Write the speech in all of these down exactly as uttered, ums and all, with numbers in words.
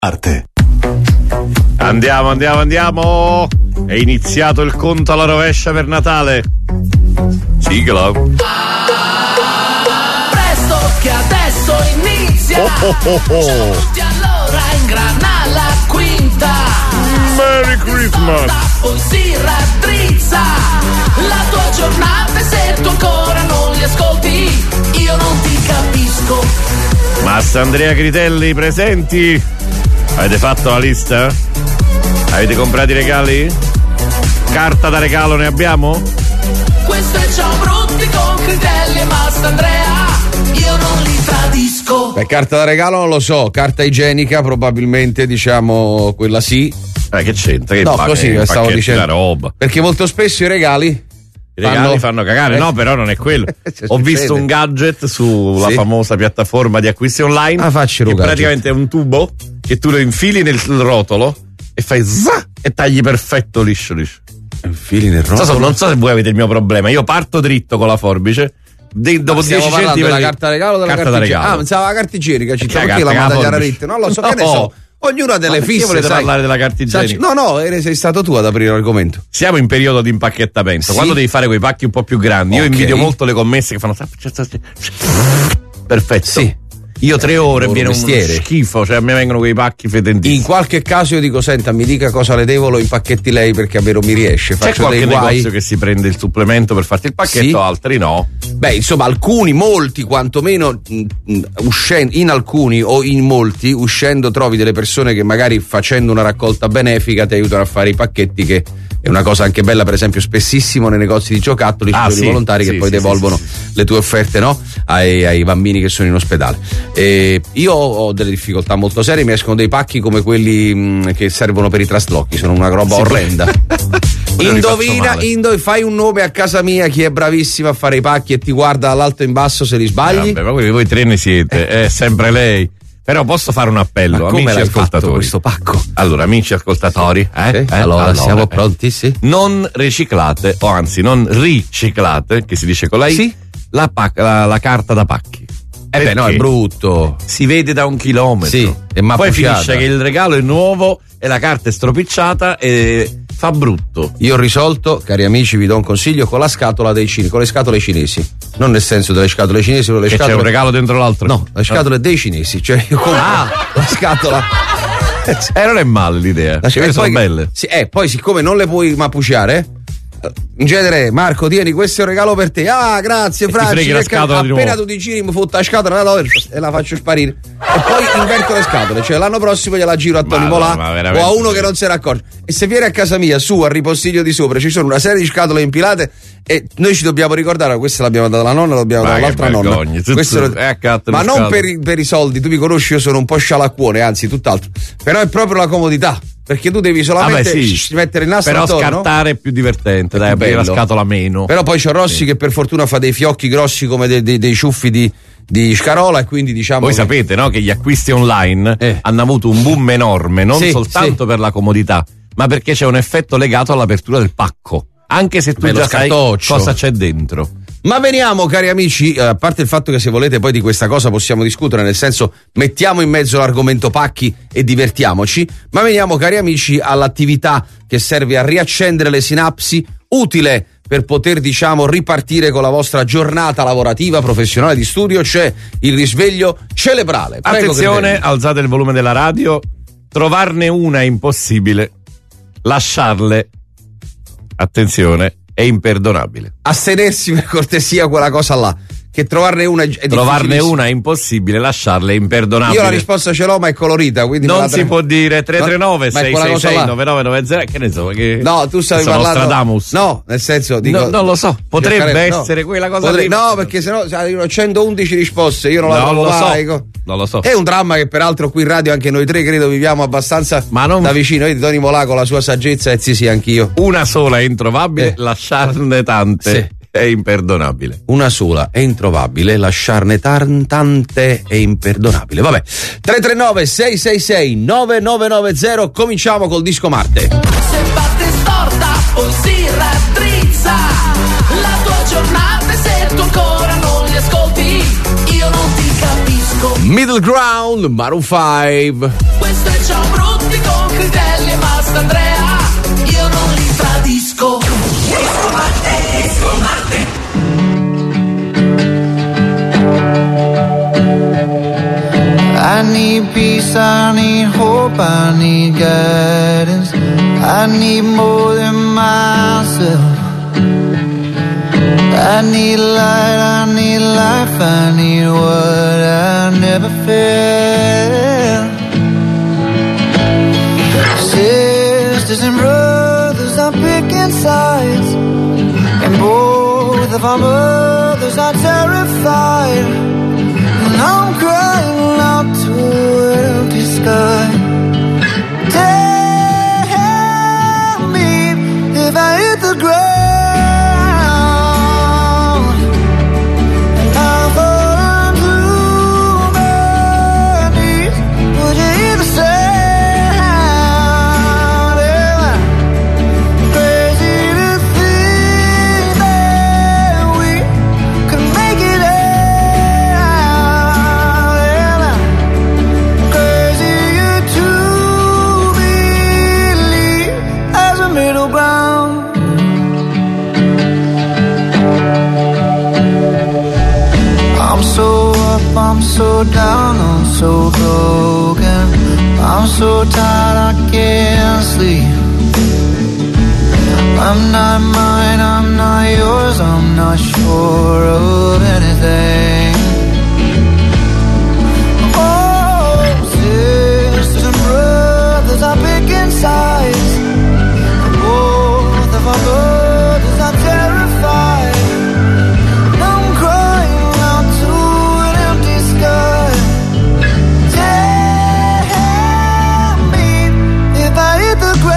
Arte. Andiamo, andiamo, andiamo. È iniziato il conto alla rovescia per Natale. Sigla. Presto che adesso inizia. Oh, oh, oh, oh. Tutti allora ingrana la quinta. Merry Christmas. Poi si raddrizza la tua giornata e se tu ancora non li ascolti io non ti capisco. Massa Andrea Critelli presenti. Avete fatto la lista? Avete comprato i regali? Carta da regalo ne abbiamo? Questo è Ciao Brutti con Critelli e Massa Andrea. Io non li tradisco. Beh, carta da regalo non lo so, carta igienica probabilmente, diciamo quella sì. Eh, che c'entra? Che no, pa- così che stavo dicendo. Roba. Perché molto spesso i regali I regali fanno, fanno cagare, eh. no, però non è quello. Ho succede. visto un gadget sulla Sì. famosa piattaforma di acquisti online. Ah, facci che un gadget. praticamente è un tubo che tu lo infili nel rotolo e fai zà e tagli perfetto liscio liscio. Infili nel Non so, rotolo. non so se voi avete il mio problema. Io parto dritto con la forbice. De, dopo Stiamo dieci parlando centimetri della carta da regalo o della carta carta, da igienica? regalo. Ah, pensavo la carta igienica, città, Cioè, perché la carta, manda la a forbice. rete? Non lo so, che ne No. so. Ognuno ha delle Ma perché fisse, volete sai. parlare della carta igienica? No, no, eri- sei stato tu ad aprire l'argomento. Siamo in periodo di impacchettamento. Sì. Quando devi fare quei pacchi un po' più grandi, io Ok. invidio molto le commesse che fanno perfetto. Sì. Io tre ore loro viene un mestiere. schifo, cioè a me vengono quei pacchi fetentissimi. In qualche caso io dico, senta, mi dica cosa le devo, lo impacchetti lei perché a me non mi riesce. C'è Faccio qualche dei guai. negozio che si prende il supplemento per farti il pacchetto, Sì. altri no. Beh, insomma, alcuni, molti, quantomeno mh, mh, uscendo, in alcuni o in molti, uscendo trovi delle persone che magari facendo una raccolta benefica ti aiutano a fare i pacchetti, che è una cosa anche bella, per esempio, spessissimo nei negozi di giocattoli, ci Ah, sono sì, i volontari sì, che poi sì, devolvono sì, sì, sì. le tue offerte, no? Ai, ai bambini che sono in ospedale. E io ho delle difficoltà molto serie, mi escono dei pacchi come quelli mh, che servono per i traslochi, sono una roba Sì. orrenda. Quello li faccio Indovina, male. indo, fai un nome a casa mia, chi è bravissimo a fare i pacchi e ti guarda dall'alto in basso se li Eh, sbagli. vabbè, ma voi, voi tre ne siete, è sempre lei. Però posso fare un appello, Ma come amici l'hai fatto ascoltatori. questo pacco? Allora, amici ascoltatori, eh? Sì? Eh? Allora, siamo eh. pronti, sì? Non riciclate, o anzi non riciclate, che si dice con lei, Sì. la, pac- la, la carta da pacchi. Eh beh, no, è Perché? brutto. Si vede da un chilometro. Sì, è Poi mappucciata. finisce che il regalo è nuovo e la carta è stropicciata e fa brutto. Io ho risolto, cari amici, vi do un consiglio, con la scatola dei cinesi, con le scatole cinesi. Non nel senso delle scatole cinesi, ma le Che scatole. c'è un regalo dentro l'altro. No, le scatole dei cinesi. Cioè, io compro Ah. la scatola. Eh, non è male l'idea. La Cioè, e sono poi- belle. Sì, eh, poi siccome non le puoi mappucciare, eh, in genere, Marco, tieni, questo è un regalo per te. Ah, grazie, ti Franci. freghi la che ca- scatola di appena nuovo. tu ti giri, mi fotta la scatola la do- e la faccio sparire. E poi inverto le scatole, cioè l'anno prossimo gliela giro a Tony Ma no, Molà ma o veramente a uno sì. che non se ne accorge. E se viene a casa mia, su, al ripostiglio di sopra, ci sono una serie di scatole impilate e noi ci dobbiamo ricordare, questa l'abbiamo data alla nonna, l'abbiamo Ma data che all'altra nonna. vergogna, tu- Questo tu- lo- eh, accattano ma non scatole. per i, per i soldi, tu mi conosci, io sono un po' scialacquone, anzi tutt'altro. Però è proprio la comodità. Perché tu devi solamente Vabbè, sì. sh- mettere il nastro Però attorno. scartare è più divertente, È dai, più aprire la bello. scatola meno. Però poi c'ho Rossi che per fortuna fa dei fiocchi grossi come dei, dei- dei ciuffi di, di Scarola e quindi diciamo Voi che- sapete, no, che gli acquisti online Eh. hanno avuto un boom enorme, non Sì, soltanto sì. per la comodità, ma perché c'è un effetto legato all'apertura del pacco. Anche se tu Beh, lo già sai scartoccio. cosa c'è dentro. Ma veniamo, cari amici, eh, a parte il fatto che se volete poi di questa cosa possiamo discutere, nel senso mettiamo in mezzo l'argomento pacchi e divertiamoci, ma veniamo, cari amici, all'attività che serve a riaccendere le sinapsi, utile per poter, diciamo, ripartire con la vostra giornata lavorativa, professionale, di studio, c'è il risveglio cerebrale. Prego, Attenzione, Critelli. alzate il volume della radio, trovarne una è impossibile, lasciarle, attenzione, è imperdonabile. Astenersi per cortesia quella cosa là, che trovarne una è Trovarne difficilissimo. una è impossibile, lasciarle è imperdonabile. Io la risposta ce l'ho, ma è colorita, quindi me Non la si tre- può dire tre tre nove Ma è sei quella sei cosa sei là. nove nove nove zero, che ne so, che No, tu stavi sono parlando. Nostradamus. No, nel senso dico, No, non lo so, potrebbe cercare- no. essere quella cosa Potre- lì. No, perché sennò sai, ho centoundici risposte, io non la Non trovo lo so. mai. co- Non lo so. È un dramma che peraltro qui in radio anche noi tre credo viviamo abbastanza Ma non- da vicino. Vedi Tony Molà con la sua saggezza e sì sì anch'io. Una sola è introvabile, Eh. lasciarne tante Sì. è imperdonabile. Una sola è introvabile, lasciarne tan- tante è imperdonabile. Vabbè. tre tre nove sei sei sei nove nove nove zero, cominciamo col disco Marte. Se batte storta poi si raddrizza la tua giornata e se tu ancora non li ascolti io non ti capisco. Middle Ground, Maroon cinque. Questo è Ciao Brutti con Critelli e Mastandrea. Io non li tradisco. Disco Marte, Disco Marte. I need peace, I need hope, I need guidance. I need more than myself. I need light, I need life, I need what I never felt. Sisters and brothers are picking sides, and both of our mothers are terrified. And I'm crying out to an empty sky. Tell me if I hit the ground. I'm so down, I'm so broken. I'm so tired, I can't sleep. I'm not mine, I'm not yours, I'm not sure of anything. Oh, sisters and brothers are picking sides. Both of our brothers are terrified. I'm crying out to an empty sky. Tell me if I hit the ground.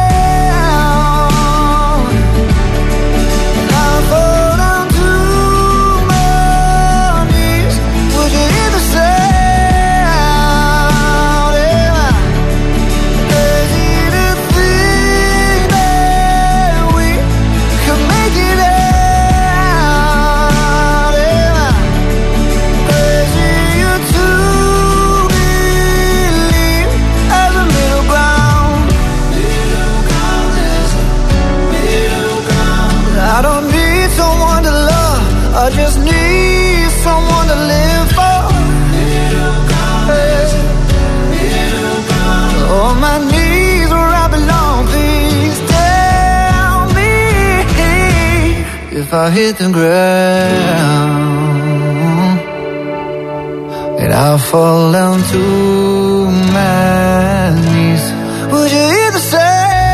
I just need someone to live for. On my knees where I belong, please tell me if I hit the ground and I fall down to my knees. Would you hear the sound?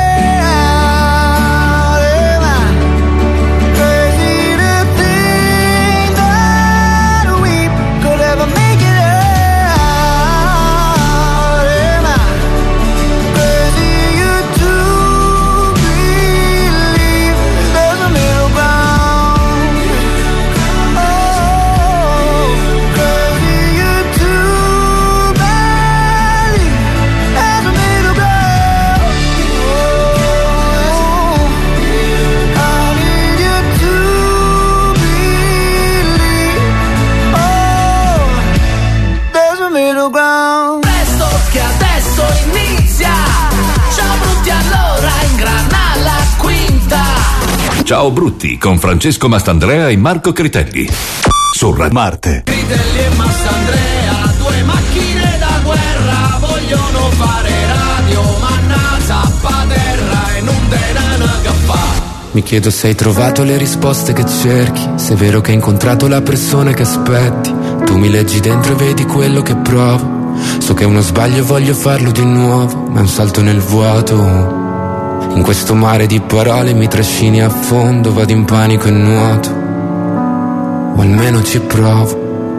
Presto che adesso inizia. Ciao Brutti, allora ingrana la quinta. Ciao Brutti con Francesco Mastandrea e Marco Critelli su Radio Marte. Critelli e Mastandrea, due macchine da guerra, vogliono fare radio, ma na zappaterra e non te ne agaffa. Mi chiedo se hai trovato le risposte che cerchi, se è vero che hai incontrato la persona che aspetti. Tu mi leggi dentro e vedi quello che provo. So che è uno sbaglio e voglio farlo di nuovo, ma è un salto nel vuoto. In questo mare di parole mi trascini a fondo, vado in panico e nuoto, o almeno ci provo.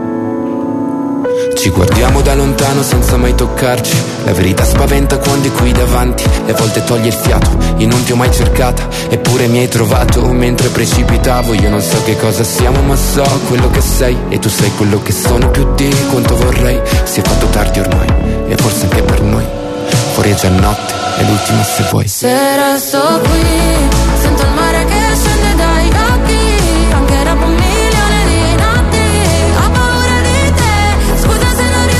Ci guardiamo da lontano senza mai toccarci. La verità spaventa quando è qui davanti. E a volte toglie il fiato. Io non ti ho mai cercata, eppure mi hai trovato mentre precipitavo. Io non so che cosa siamo, ma so quello che sei. E tu sei quello che sono, più di quanto vorrei. Si è fatto tardi ormai, e forse anche per noi. Fuori è già notte, è l'ultima se vuoi. Se resto qui, sento il mare che scende dai occhi. Anche dopo un milione di notti ho paura di te. Scusa se non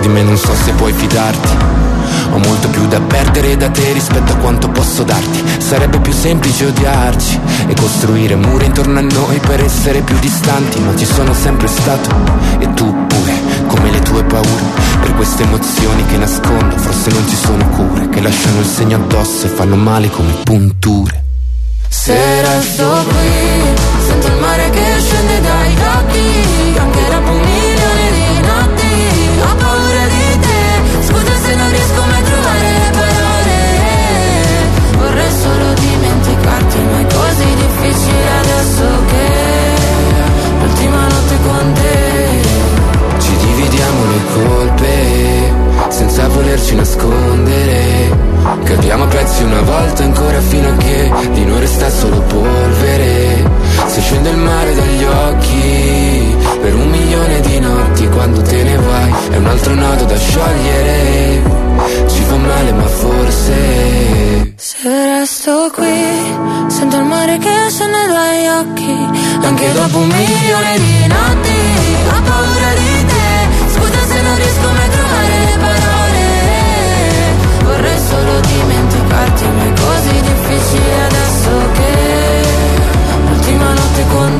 di me non so se puoi fidarti. Ho molto più da perdere da te rispetto a quanto posso darti. Sarebbe più semplice odiarci e costruire mura intorno a noi per essere più distanti, ma ci sono sempre stato, e tu pure, come le tue paure. Per queste emozioni che nascondo forse non ci sono cure, che lasciano il segno addosso e fanno male come punture. Se resto qui, sento il mare che scende dai occhi, anche dopo un milione di notti. Ho paura di te, scusa se non riesco mai a trovare le parole. Vorrei solo dimenticarti, ma è così difficile adesso che l'ultima notte con te. Ci dividiamo le colpe senza volerci nascondere. Cadiamo a pezzi una volta ancora fino a che di noi resta solo polvere. Se scende il mare dagli occhi per un milione di notti, quando te ne vai è un altro nodo da sciogliere. Ci fa male ma forse se resto qui, sento il mare che scende dagli occhi, anche dopo un milione di notti. Ho paura di te, scusa se non riesco mai a trovare le parole. Vorrei solo dimenticarti, ma è così difficile adesso che l'ultima notte con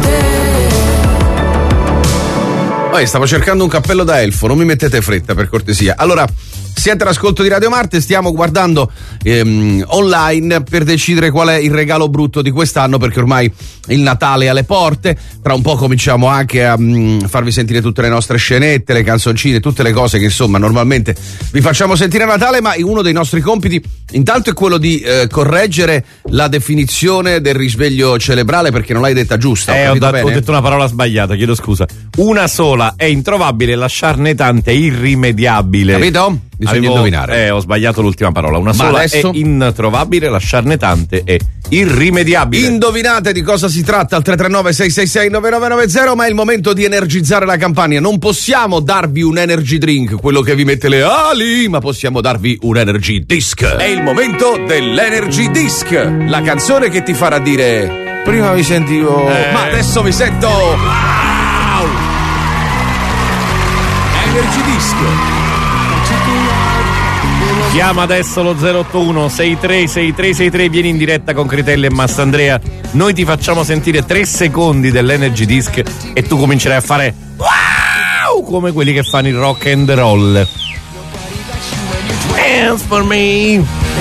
te. Poi stavo cercando un cappello da elfo, non mi mettete fretta per cortesia. Allora, siete all'ascolto di Radio Marte, stiamo guardando ehm, online per decidere qual è il regalo brutto di quest'anno, perché ormai il Natale è alle porte. Tra un po' cominciamo anche a mh, farvi sentire tutte le nostre scenette, le canzoncine, tutte le cose che insomma normalmente vi facciamo sentire a Natale, ma uno dei nostri compiti intanto è quello di eh, correggere la definizione del risveglio cerebrale, perché non l'hai detta giusta. Eh, ho, ho, da- bene? ho detto una parola sbagliata, chiedo scusa. Una sola è introvabile, lasciarne tante è irrimediabile. Capito? Bisogna Avevo- indovinare. Eh, ho sbagliato l'ultima parola. Una Ma sola adesso? è introvabile, lasciarne tante è irrimediabile. Indovinate di cosa si tratta al tre tre nove sei sei sei nove nove nove zero, ma è il momento di energizzare la campagna. Non possiamo darvi un energy drink, quello che vi mette le ali, ma possiamo darvi un energy disc. È il momento dell'energy disc, la canzone che ti farà dire: prima mi sentivo, Eh. ma adesso mi sento. Wow! Energy disc. Chiama adesso lo zero otto uno sei tre sei tre sei tre, vieni in diretta con Critelli e Mastandrea. Noi ti facciamo sentire tre secondi dell'energy disc e tu comincerai a fare wow come quelli che fanno il rock and roll. Dance for me.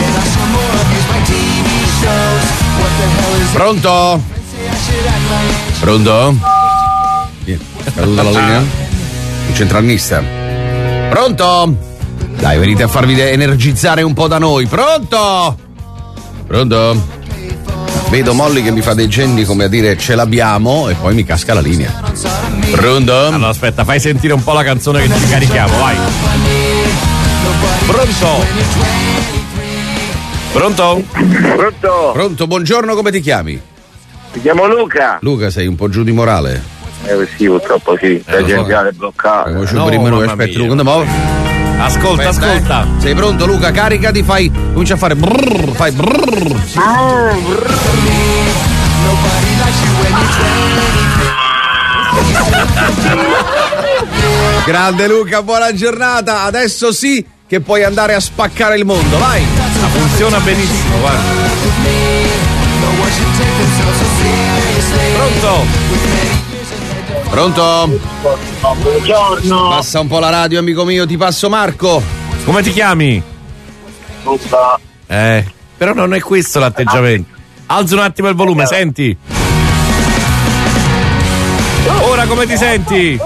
Pronto? Pronto? Vieni, caduta la linea? Un centralista. Pronto? Dai, venite a farvi energizzare un po' da noi. Pronto? Pronto? Vedo Molly che mi fa dei cenni come a dire ce l'abbiamo e poi mi casca la linea. Pronto? Allora aspetta, fai sentire un po' la canzone che ci carichiamo, vai. Pronto? Pronto? Pronto? Pronto, buongiorno, come ti chiami? Mi chiamo Luca. Luca, sei un po' giù di morale. Eh sì, purtroppo sì, la lo so. gente è bloccata. Come No, prima noi, mamma aspetta mia. Luca, mo- Ascolta, aspetta, ascolta. eh. Sei pronto Luca? Caricati, fai, comincia a fare brrr, fai brrr. Grande Luca, buona giornata. Adesso sì che puoi andare a spaccare il mondo, vai. Ma funziona benissimo, guarda. Pronto? Pronto? Buongiorno. Passa un po' la radio, amico mio, ti passo Marco. Come ti chiami? Luca. Eh, però non è questo l'atteggiamento. Alza un attimo il volume, senti. Ora come ti senti?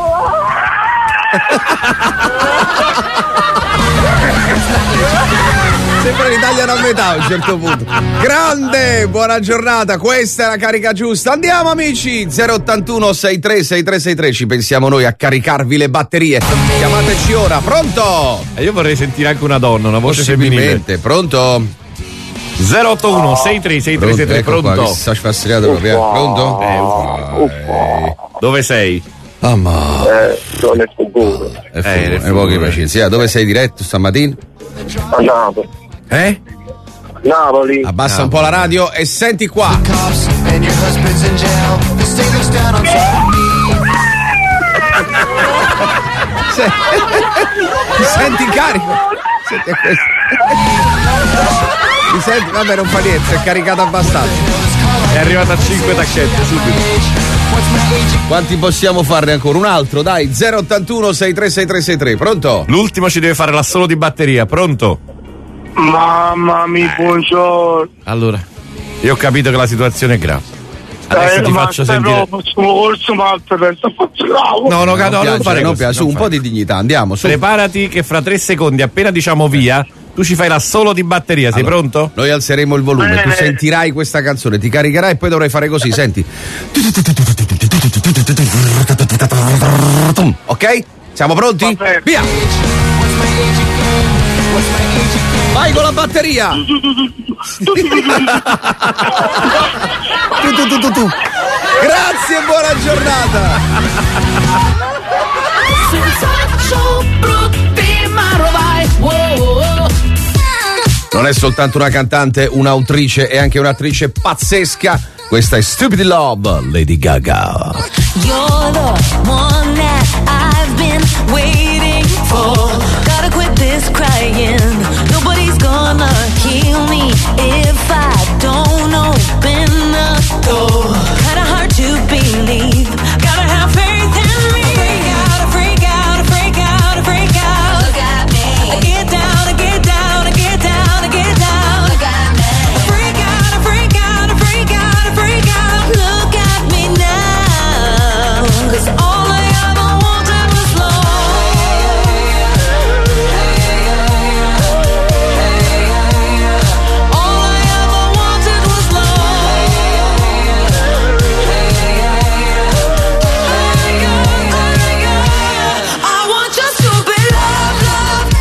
Sembra che tagliano a metà a un certo punto. Grande, buona giornata, questa è la carica giusta. Andiamo amici, zero ottantuno sei tre sei tre sei tre, ci pensiamo noi a caricarvi le batterie. Chiamateci ora, pronto? E io vorrei sentire anche una donna, una voce femminile. Possibilmente, pronto? zero otto uno sei tre sei tre sei tre, Ecco qua, pronto? che sta sfastriato proprio, eh. Pronto? Eh, uffa. Dove sei? Ah, ma... Eh, sono il futuro. È Eh, nel fu- è pochi futuro. pazienza. Dove sei diretto stamattina? A Napoli. Eh? Napoli. Abbassa un po' la radio e senti qua. Se... Mi senti carico? Senti a questo. Mi senti? Vabbè, non fa niente, è caricato abbastanza. È arrivata a cinque tacchette subito. Quanti possiamo farne ancora? Un altro, dai, zero ottantuno sei tre sei tre sei tre, pronto? L'ultimo ci deve fare l'assolo di batteria, pronto? Mamma mia, buongiorno. Allora, io ho capito che la situazione è grave. Adesso Eh, ti ma faccio stai sentire. proprio sul corso, ma per faccio bravo. No, no, no, non non piace, fare non così, piace, su, non un fare. po' di dignità, andiamo, su. Preparati che fra tre secondi, appena diciamo via, tu ci fai l'assolo di batteria, sei Allora, pronto? Noi alzeremo il volume, tu sentirai questa canzone, ti caricherai e poi dovrai fare così, senti. Ok? Siamo pronti? Vabbè. Via! Vai con la batteria! tu, tu, tu, tu, tu. Grazie e buona giornata! Non è soltanto una cantante, un'autrice e anche un'attrice pazzesca. Questa è Stupid Love, Lady Gaga. You're the one that I've been waiting for. Gotta quit this crying. Nobody's gonna heal me if I don't open the door. Kinda hard to believe. Gotta have faith in me. Freak out, freak out, freak out, freak out. Look at me. I get down, I get down, I get down, I get down. Look at me. Freak out, freak out, freak out, freak out. Look at me now. 'Cause all I ever wanted was love. All I ever wanted was love. I want your stupid love, love.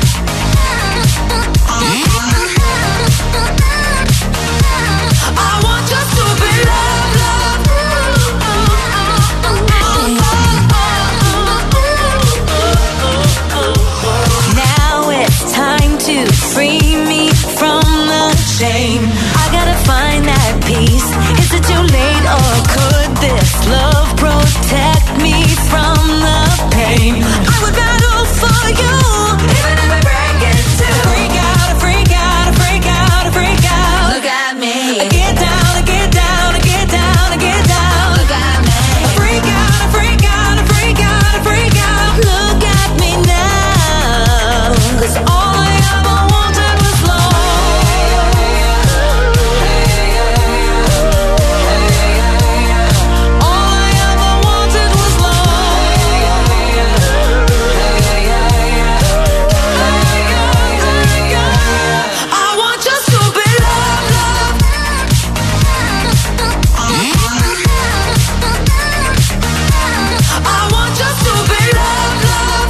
I want your stupid love, love. Now it's time to free me from the shame. I gotta find that peace. Is it too late or could this love protect me from the pain? I would battle for you, even if I break it too. Freak out, freak out, freak out, freak out. Look at me. I get down, I get down, I get down, I get down. Look at me. Freak out, freak out, freak out, freak out. Look at me now. 'Cause all I ever wanted was love. All I ever wanted was love. I want your stupid love, love. I want your stupid love,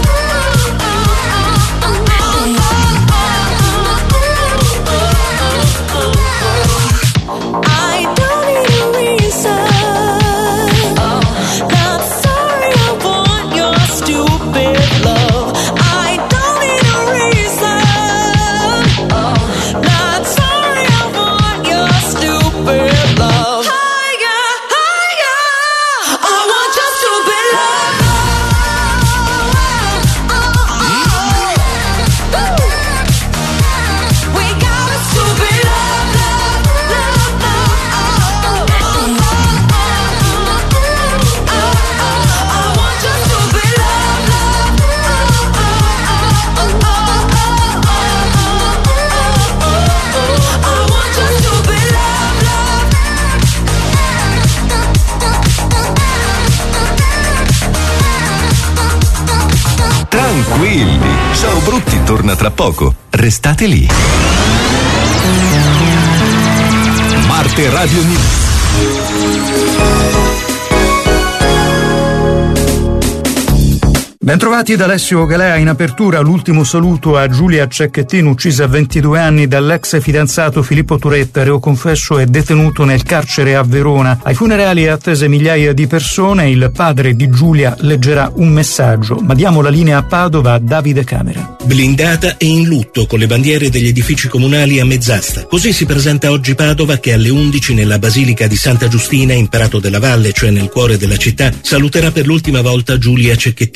love. I don't need a reason. Not sorry, I want your stupid love. I don't need a reason. Not sorry, I want your stupid love. Higher, higher. I want your stupid love. We got a stupid love, love, love, love. I want your stupid love, love. I want your stupid love, love. Tranquilli, Ciao Brutti torna tra poco. Restate lì. Marte Radio News. Bentrovati da Alessio Galea. In apertura l'ultimo saluto a Giulia Cecchettin, uccisa a ventidue anni dall'ex fidanzato Filippo Turetta. Reo confesso è detenuto nel carcere a Verona. Ai funerali attese migliaia di persone. Il padre di Giulia leggerà un messaggio. Ma diamo la linea a Padova a Davide Camera. Blindata e in lutto con le bandiere degli edifici comunali a mezz'asta. Così si presenta oggi Padova, che alle undici nella Basilica di Santa Giustina in Prato della Valle, cioè nel cuore della città, saluterà per l'ultima volta Giulia Cecchettin.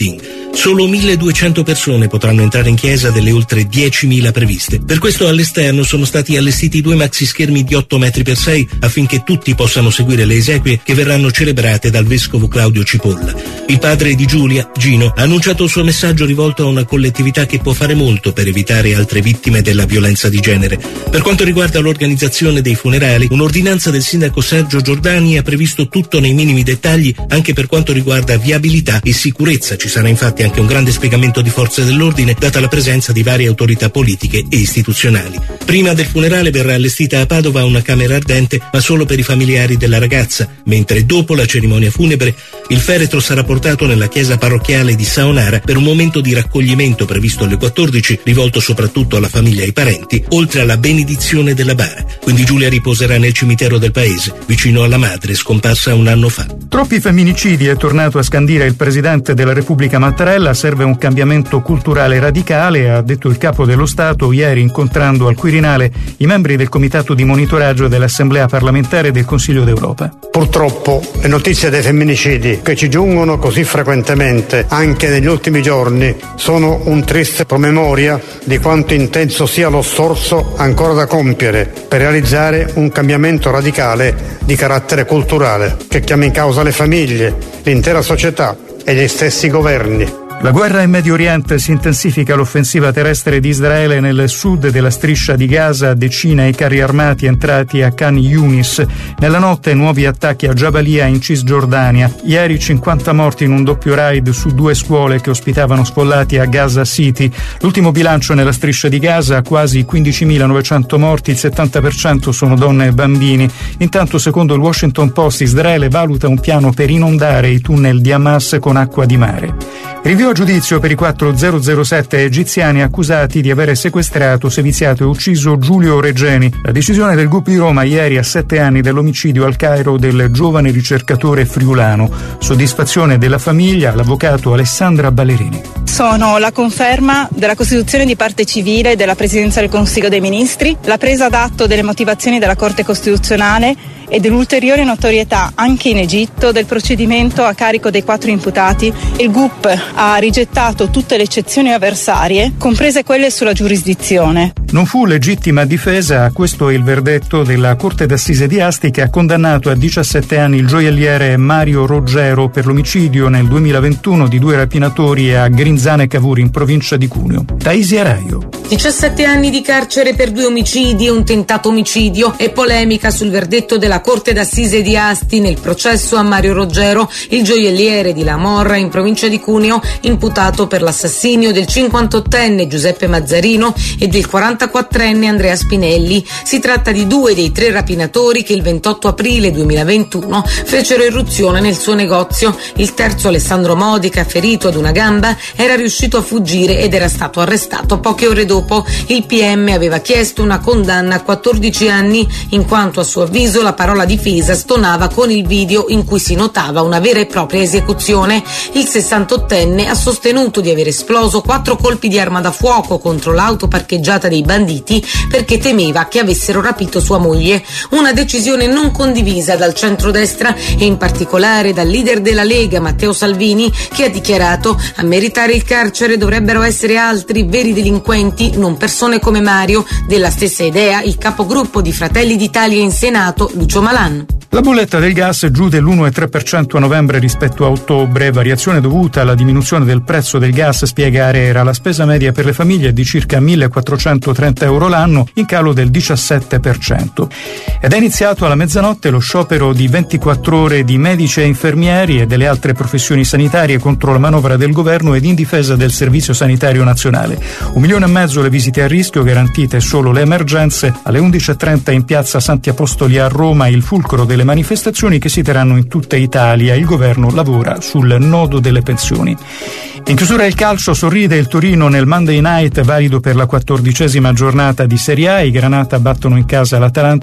Solo milleduecento persone potranno entrare in chiesa delle oltre diecimila previste. Per questo all'esterno sono stati allestiti due maxi schermi di otto metri per sei affinché tutti possano seguire le esequie che verranno celebrate dal vescovo Claudio Cipolla. Il padre di Giulia, Gino, ha annunciato il suo messaggio rivolto a una collettività che può fare molto per evitare altre vittime della violenza di genere. Per quanto riguarda l'organizzazione dei funerali, un'ordinanza del sindaco Sergio Giordani ha previsto tutto nei minimi dettagli anche per quanto riguarda viabilità e sicurezza. Ci sarà infatti anche un grande spiegamento di forze dell'ordine data la presenza di varie autorità politiche e istituzionali. Prima del funerale verrà allestita a Padova una camera ardente, ma solo per i familiari della ragazza, mentre dopo la cerimonia funebre il feretro sarà portato nella chiesa parrocchiale di Saonara per un momento di raccoglimento previsto alle quattordici, rivolto soprattutto alla famiglia e ai parenti, oltre alla benedizione della bara. Quindi Giulia riposerà nel cimitero del paese, vicino alla madre scomparsa un anno fa. Troppi femminicidi, è tornato a scandire il presidente della Repubblica Mattarella. Serve un cambiamento culturale radicale, ha detto il capo dello Stato ieri incontrando al Quirinale i membri del comitato di monitoraggio dell'Assemblea parlamentare del Consiglio d'Europa. Purtroppo le notizie dei femminicidi che ci giungono così frequentemente anche negli ultimi giorni sono un triste promemoria di quanto intenso sia lo sforzo ancora da compiere per realizzare un cambiamento radicale di carattere culturale che chiama in causa le famiglie, l'intera società e gli stessi governi. La guerra in Medio Oriente, si intensifica l'offensiva terrestre di Israele nel sud della striscia di Gaza, decine i carri armati entrati a Khan Yunis. Nella notte nuovi attacchi a Jabalia in Cisgiordania. Ieri cinquanta morti in un doppio raid su due scuole che ospitavano sfollati a Gaza City. L'ultimo bilancio nella striscia di Gaza, quasi quindicimilanovecento morti, il settanta per cento sono donne e bambini. Intanto, secondo il Washington Post, Israele valuta un piano per inondare i tunnel di Hamas con acqua di mare. Rinvio a giudizio per i quattro zero zero sette egiziani accusati di avere sequestrato, seviziato e ucciso Giulio Regeni. La decisione del G U P di Roma ieri, a sette anni dall'omicidio al Cairo del giovane ricercatore friulano. Soddisfazione della famiglia, l'avvocato Alessandra Ballerini. Sono la conferma della costituzione di parte civile della Presidenza del Consiglio dei Ministri, la presa d'atto delle motivazioni della Corte Costituzionale e dell'ulteriore notorietà anche in Egitto del procedimento a carico dei quattro imputati. Il G U P ha rigettato tutte le eccezioni avversarie, comprese quelle sulla giurisdizione. Non fu legittima difesa, questo è il verdetto della Corte d'Assise di Asti, che ha condannato a diciassette anni il gioielliere Mario Roggero per l'omicidio nel duemilaventuno di due rapinatori a Grinzane Cavour in provincia di Cuneo. Taisi Araio. diciassette anni di carcere per due omicidi e un tentato omicidio e polemica sul verdetto della Corte d'Assise di Asti nel processo a Mario Roggero, il gioielliere di La Morra in provincia di Cuneo, imputato per l'assassinio del cinquantottenne Giuseppe Mazzarino e del quarantaquattrenne Andrea Spinelli. Si tratta di due dei tre rapinatori che il ventotto aprile duemilaventuno fecero irruzione nel suo negozio. Il terzo, Alessandro Modica, ferito ad una gamba, era riuscito a fuggire ed era stato arrestato poche ore dopo. Il P M aveva chiesto una condanna a quattordici anni, in quanto a suo avviso la parola difesa stonava con il video in cui si notava una vera e propria esecuzione. Il sessantottenne ha sostenuto di aver esploso quattro colpi di arma da fuoco contro l'auto parcheggiata dei banditi perché temeva che avessero rapito sua moglie. Una decisione non condivisa dal centrodestra e in particolare dal leader della Lega Matteo Salvini, che ha dichiarato: a meritare il carcere dovrebbero essere altri veri delinquenti, non persone come Mario. Della stessa idea il capogruppo di Fratelli d'Italia in Senato, Lucio Malan. La bolletta del gas giù dell'uno virgola tre per cento a novembre rispetto a ottobre, variazione dovuta alla diminuzione del prezzo del gas, spiega Arera. La spesa media per le famiglie è di circa millequattrocentotrenta euro l'anno, in calo del diciassette per cento. Ed è iniziato alla mezzanotte lo sciopero di ventiquattro ore di medici e infermieri e delle altre professioni sanitarie contro la manovra del governo ed in difesa del Servizio Sanitario Nazionale. Un milione e mezzo le visite a rischio, garantite solo le emergenze. Alle undici e trenta in piazza Santi Apostoli a Roma, il fulcro delle manifestazioni che si terranno in tutta Italia. Il governo lavora sul nodo delle pensioni. In chiusura il calcio, sorride il Torino nel Monday Night valido per la quattordicesima giornata di Serie A. I Granata battono in casa l'Atalanta per tre a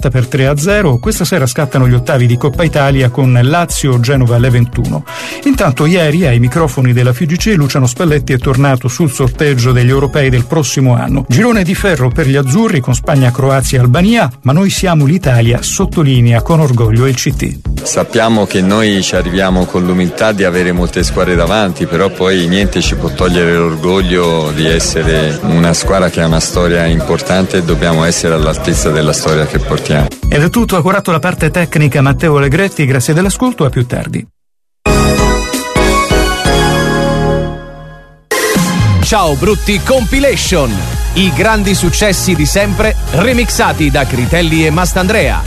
a zero. Questa sera scattano gli ottavi di Coppa Italia con Lazio-Genova alle ventuno. Intanto ieri ai microfoni della F I G C Luciano Spalletti è tornato sul sorteggio degli europei del prossimo anno. Girone di ferro per gli azzurri con Spagna, Croazia e Albania, ma noi siamo l'Italia, sottolinea con orgoglio il C T. Sappiamo che noi ci arriviamo con l'umiltà di avere molte squadre davanti, però poi niente ci può togliere l'orgoglio di essere una squadra che ha una storia importante e dobbiamo essere all'altezza della storia che portiamo. Ed è tutto, ha curato la parte tecnica Matteo Allegretti, grazie dell'ascolto, a più tardi. Ciao Brutti Compilation, i grandi successi di sempre remixati da Critelli e Mastandrea.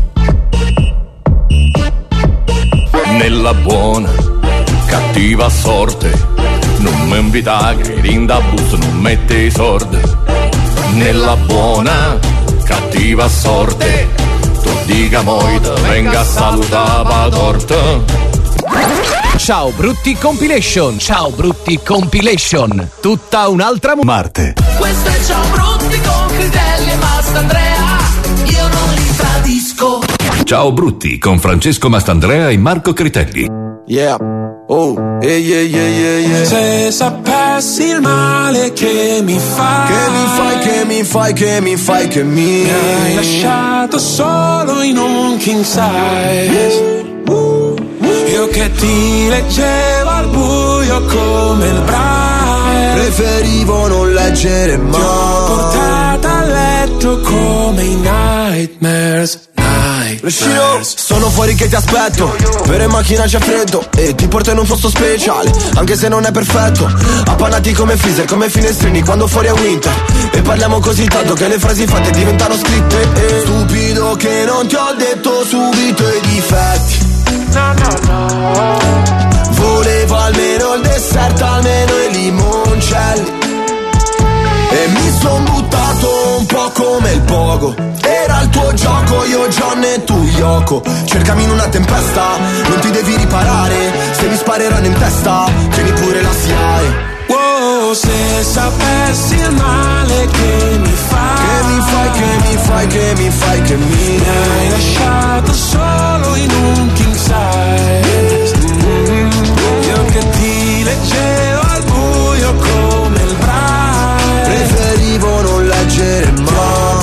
Nella buona, cattiva sorte, non mi invita che in da bus non mette i sordi. Nella buona, cattiva sorte, tu dica moi te venga a salutare torta. Ciao Brutti Compilation, ciao Brutti Compilation, tutta un'altra Marte. Questo è Ciao Brutti con Critelli e Mastandrea, io non li tradisco. Ciao Brutti con Francesco Mastandrea e Marco Critelli. Yeah, oh, yeah, yeah, yeah, yeah, yeah. Se sapessi il male che mi fai, che mi fai, che mi fai, che mi fai, che mi, mi hai lasciato solo in un king size. Uh, uh, io che ti leggevo al buio come il Braille, preferivo non leggere mai. Ti ho portata a letto come i nightmares. Sono fuori che ti aspetto, per in macchina c'è freddo e ti porto in un posto speciale, anche se non è perfetto. Appannati come freezer, come finestrini quando fuori è winter, e parliamo così tanto che le frasi fatte diventano scritte. E stupido che non ti ho detto subito i difetti. No, no, no. Volevo almeno il dessert, almeno i limoncelli, e mi son buttato un po' come il pogo. Era il tuo gioco, io John e tu Yoko. Cercami in una tempesta, non ti devi riparare. Se mi spareranno in testa, tieni pure la S I A E. Wow, se sapessi il male che mi fai, che mi fai, che mi fai, che mi fai, che mi hai lasciato solo in un king size. Mm-hmm. Io che ti leggevo al buio come il Braille, preferivo non leggere mai.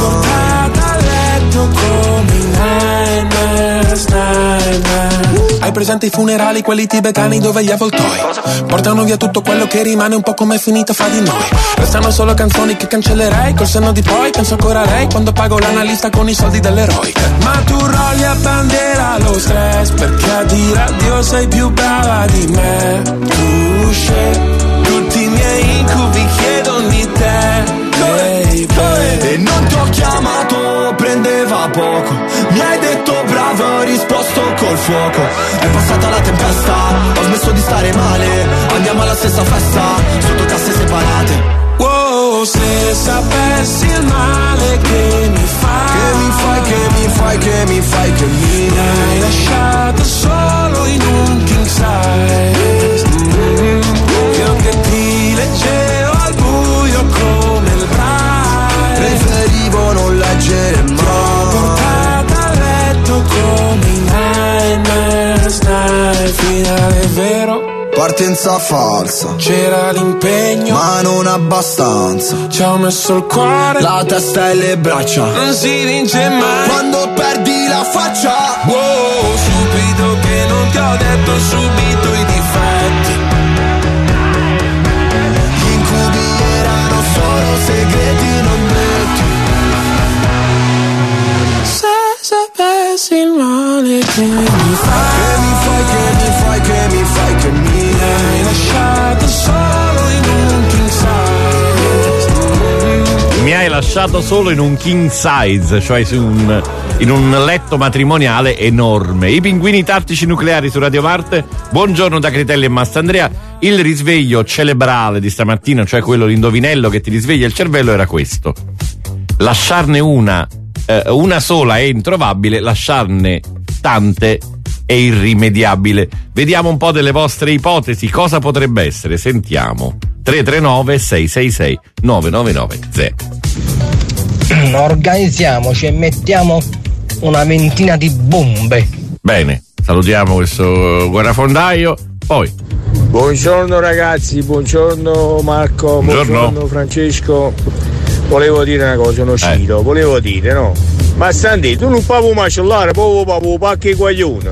Come i nightmares, nightmares. Hai presente i funerali, quelli tibetani dove gli avvoltoi portano via tutto quello che rimane, un po' come è finita fra di noi. Restano solo canzoni che cancellerei, col senno di poi penso ancora a lei quando pago l'analista con i soldi dell'eroe. Ma tu rolli a bandiera lo stress, perché a dire addio sei più brava di me. Tu scegli tutti i miei incubi, chiedono di te. E non ti ho chiamato, prendeva poco. Mi hai detto bravo, ho risposto col fuoco. È passata la tempesta, ho smesso di stare male. Andiamo alla stessa festa, sotto casse separate. Wow, se sapessi il male che mi fai, che mi fai, che mi fai, che mi fai, che mi hai lasciato solo in un king size. Mm-hmm. Io che ti leggevo al buio come il Braille, preferivo non leggere mai. Ti ho portata a letto come i nightmares, night. Finale vero, partenza falsa. C'era l'impegno, ma non abbastanza. Ci ho messo il cuore, la testa e le braccia. Non si vince mai quando perdi la faccia. Wow, subito che non ti ho detto subito i difetti. Gli incubi erano solo segreti non detti. Se sapessi il male che mi fai, che mi fai, che mi fai, che mi fai, che mi hai lasciato solo in un king size. Mi hai lasciato solo in un king size, cioè su un, in un letto matrimoniale enorme. I pinguini tattici nucleari su Radio Marte. Buongiorno da Critelli e Mastandrea. Il risveglio cerebrale di stamattina, cioè quello l'indovinello che ti risveglia il cervello, era questo: lasciarne una eh, una sola è introvabile, lasciarne tante è irrimediabile. Vediamo un po' delle vostre ipotesi, cosa potrebbe essere? Sentiamo. tre tre nove sei sei sei nove nove nove zero. Organizziamoci e mettiamo una ventina di bombe. Bene, salutiamo questo guerrafondaio. Poi buongiorno ragazzi, buongiorno Marco, buongiorno, buongiorno Francesco. Volevo dire una cosa, uno cito, eh. volevo dire, no? Ma Sandy, tu non puoi macellare, poi puoi pacchi guaglione.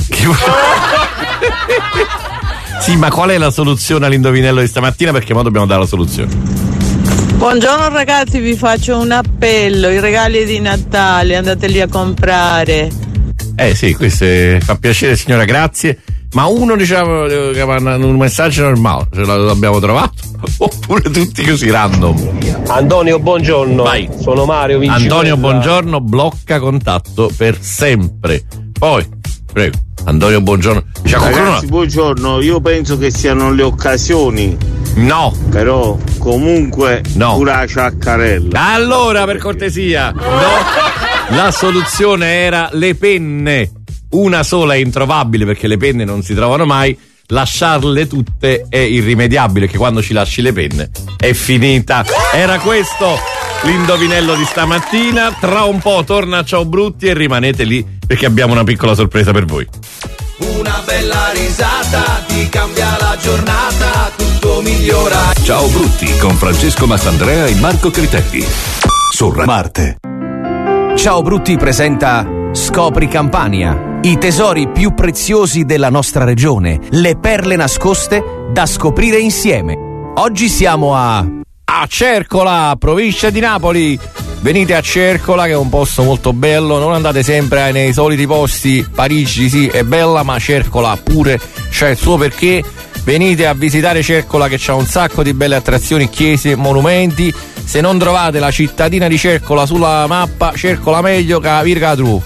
Sì, ma qual è la soluzione all'indovinello di stamattina? Perché mo dobbiamo dare la soluzione. Buongiorno ragazzi, vi faccio un appello, i regali di Natale, andateli a comprare. Eh sì, questo è, fa piacere signora, grazie. Ma uno diciamo che manda un messaggio normale, ce l'abbiamo trovato? Oppure tutti così random? Antonio, buongiorno. Vai. Sono Mario Vincipella. Antonio, buongiorno, blocca contatto per sempre. Poi, prego. Antonio, buongiorno. C'è Ragazzi, qualcuno? buongiorno, io penso che siano le occasioni. No. Però comunque no. Pure la ciaccarella. Allora, per cortesia, no. La soluzione era le penne. Una sola è introvabile perché le penne non si trovano mai. Lasciarle tutte è irrimediabile, che quando ci lasci le penne è finita. Era questo l'indovinello di stamattina. Tra un po' torna Ciao Brutti e rimanete lì perché abbiamo una piccola sorpresa per voi. Una bella risata ti cambia la giornata, tutto migliora. Ciao Brutti con Francesco Mastandrea e Marco Critelli su Marte. Ciao Brutti presenta Scopri Campania, i tesori più preziosi della nostra regione, le perle nascoste da scoprire insieme. Oggi siamo a a Cercola, provincia di Napoli. Venite a Cercola, che è un posto molto bello, non andate sempre nei soliti posti. Parigi sì è bella, ma Cercola pure c'è il suo perché. Venite a visitare Cercola, che c'ha un sacco di belle attrazioni, chiese, monumenti. Se non trovate la cittadina di Cercola sulla mappa, Cercola meglio che Virga Tru.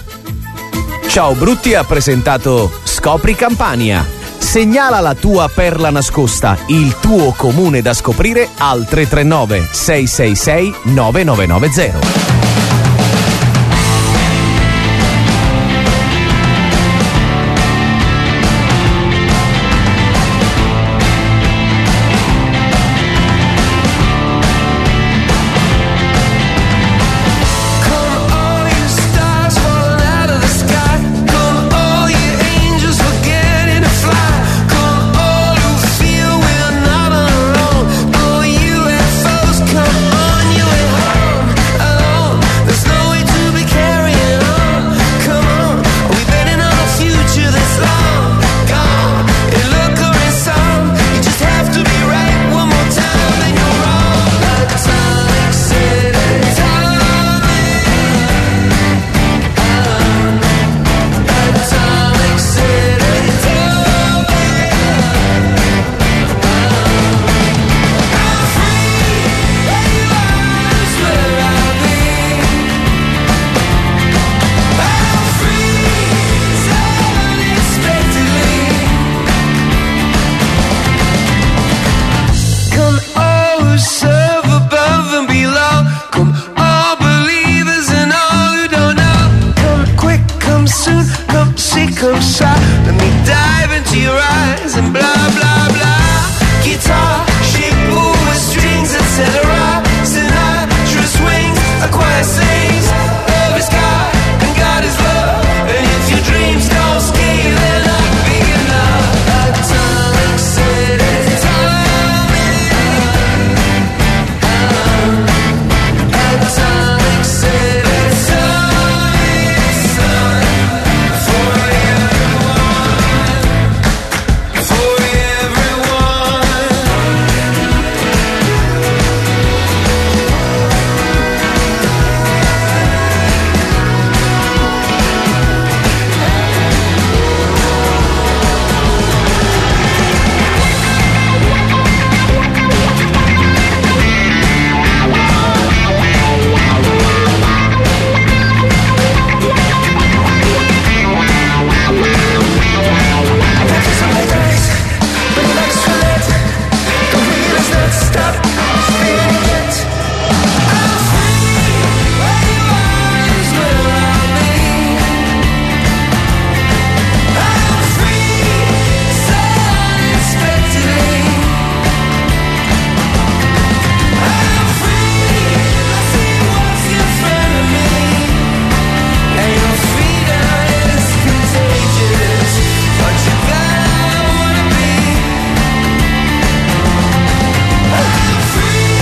Ciao Brutti ha presentato Scopri Campania. Segnala la tua perla nascosta, il tuo comune da scoprire al tre tre nove sei sei sei nove nove nove zero. Come on, you and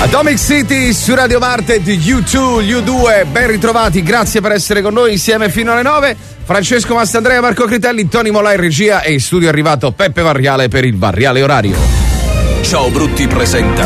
Atomic City su Radio Marte di U due, U due, ben ritrovati, grazie per essere con noi insieme fino alle nove. Francesco Mastandrea, Marco Critelli, Tony Mola in regia e in studio è arrivato Peppe Varriale per il Varriale Orario. Ciao Brutti presenta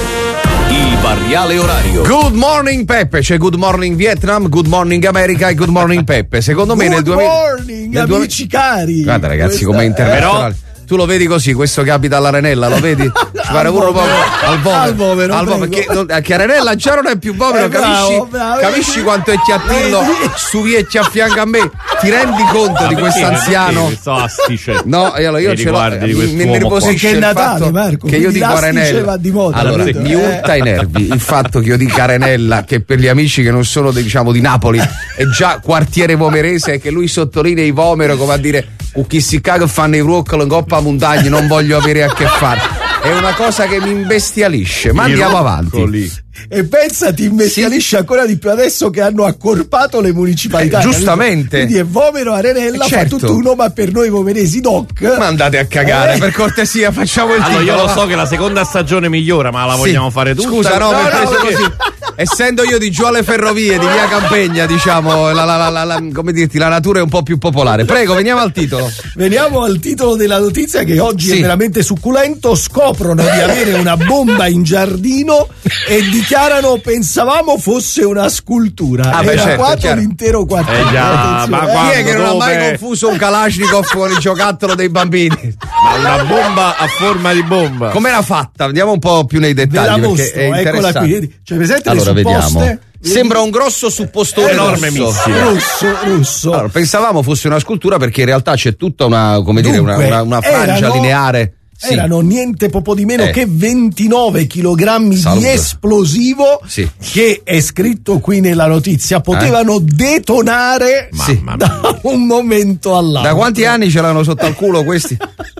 il Varriale Orario. Good morning Peppe, c'è Good Morning Vietnam, Good Morning America e Good Morning Peppe. Secondo me nel duemila morning, nel amici cari. Guarda ragazzi, Questa come è- internazionale. Tu lo vedi così, questo capita all'Arenella, lo vedi? Ci pare pure un po' al vomero. Al vomero, Al vomero, prego. perché non- che Arenella già non è più vomero, Eh, bravo, capisci? bravo, capisci vedi? quanto è chiattillo Vedi? su Viecchi a fianco a me? Ti rendi conto di questo anziano? So astice. No, e allora io Vedi, ce l'ho, guardi di mi, mi quest'uomo nervosisce qua. il Che è Natale, fatto Marco, che io quindi dico l'astice Arenella. va di moda, Allora, capito? mi Eh. urta i nervi il fatto che io dica Arenella, che per gli amici che non sono diciamo di Napoli è già quartiere vomerese, e che lui sottolinea i vomero come a dire con chi si caga fanno i ruccolo in coppa a montagna, non voglio avere a che fare. È una cosa che mi imbestialisce, ma I andiamo ruccoli. avanti. E pensa, ti imbestialisce ancora di più adesso che hanno accorpato le municipalità. Eh, giustamente. Quindi è vomero Arenella, Eh, fa certo. tutt'uno, ma per noi vomeresi doc. Ma andate a cagare, Eh. per cortesia, facciamo il Allora, io titolo. lo so che la seconda stagione migliora, ma la Sì. vogliamo fare tutta. Scusa, no, per no, preso perché- così. Essendo io di giù alle ferrovie, di via Campegna, diciamo, la, la, la, la, la- come dirti, la natura è un po' più popolare. Prego, veniamo al titolo. Veniamo al titolo della notizia che oggi Sì. è veramente succulento. Scoprono di avere una bomba in giardino e dichiarano pensavamo fosse una scultura. Ah, beh, Era certo, quattro chiaro. l'intero quartiere. Eh già, Attenzione, ma eh. qua- Chi è che non ha mai dove? confuso un Kalashnikov con il giocattolo dei bambini? Ma una bomba a forma di bomba. Com'era fatta? Andiamo un po' più nei Ve la dettagli perché mostro, è eccola interessante. qui. Cioè, presente Allora, le supposte? vediamo. Vedi? Sembra un grosso suppostone Enorme rosso. missile. Russo, russo. Allora, pensavamo fosse una scultura perché in realtà c'è tutta una, come dire, una, Dunque, una, una frangia erano- lineare. Sì. Erano niente poco di meno Eh. che ventinove chilogrammi Salve. di esplosivo Sì. che è scritto qui nella notizia potevano detonare Sì. da un momento all'altro. Da quanti anni ce l'hanno sotto al culo questi?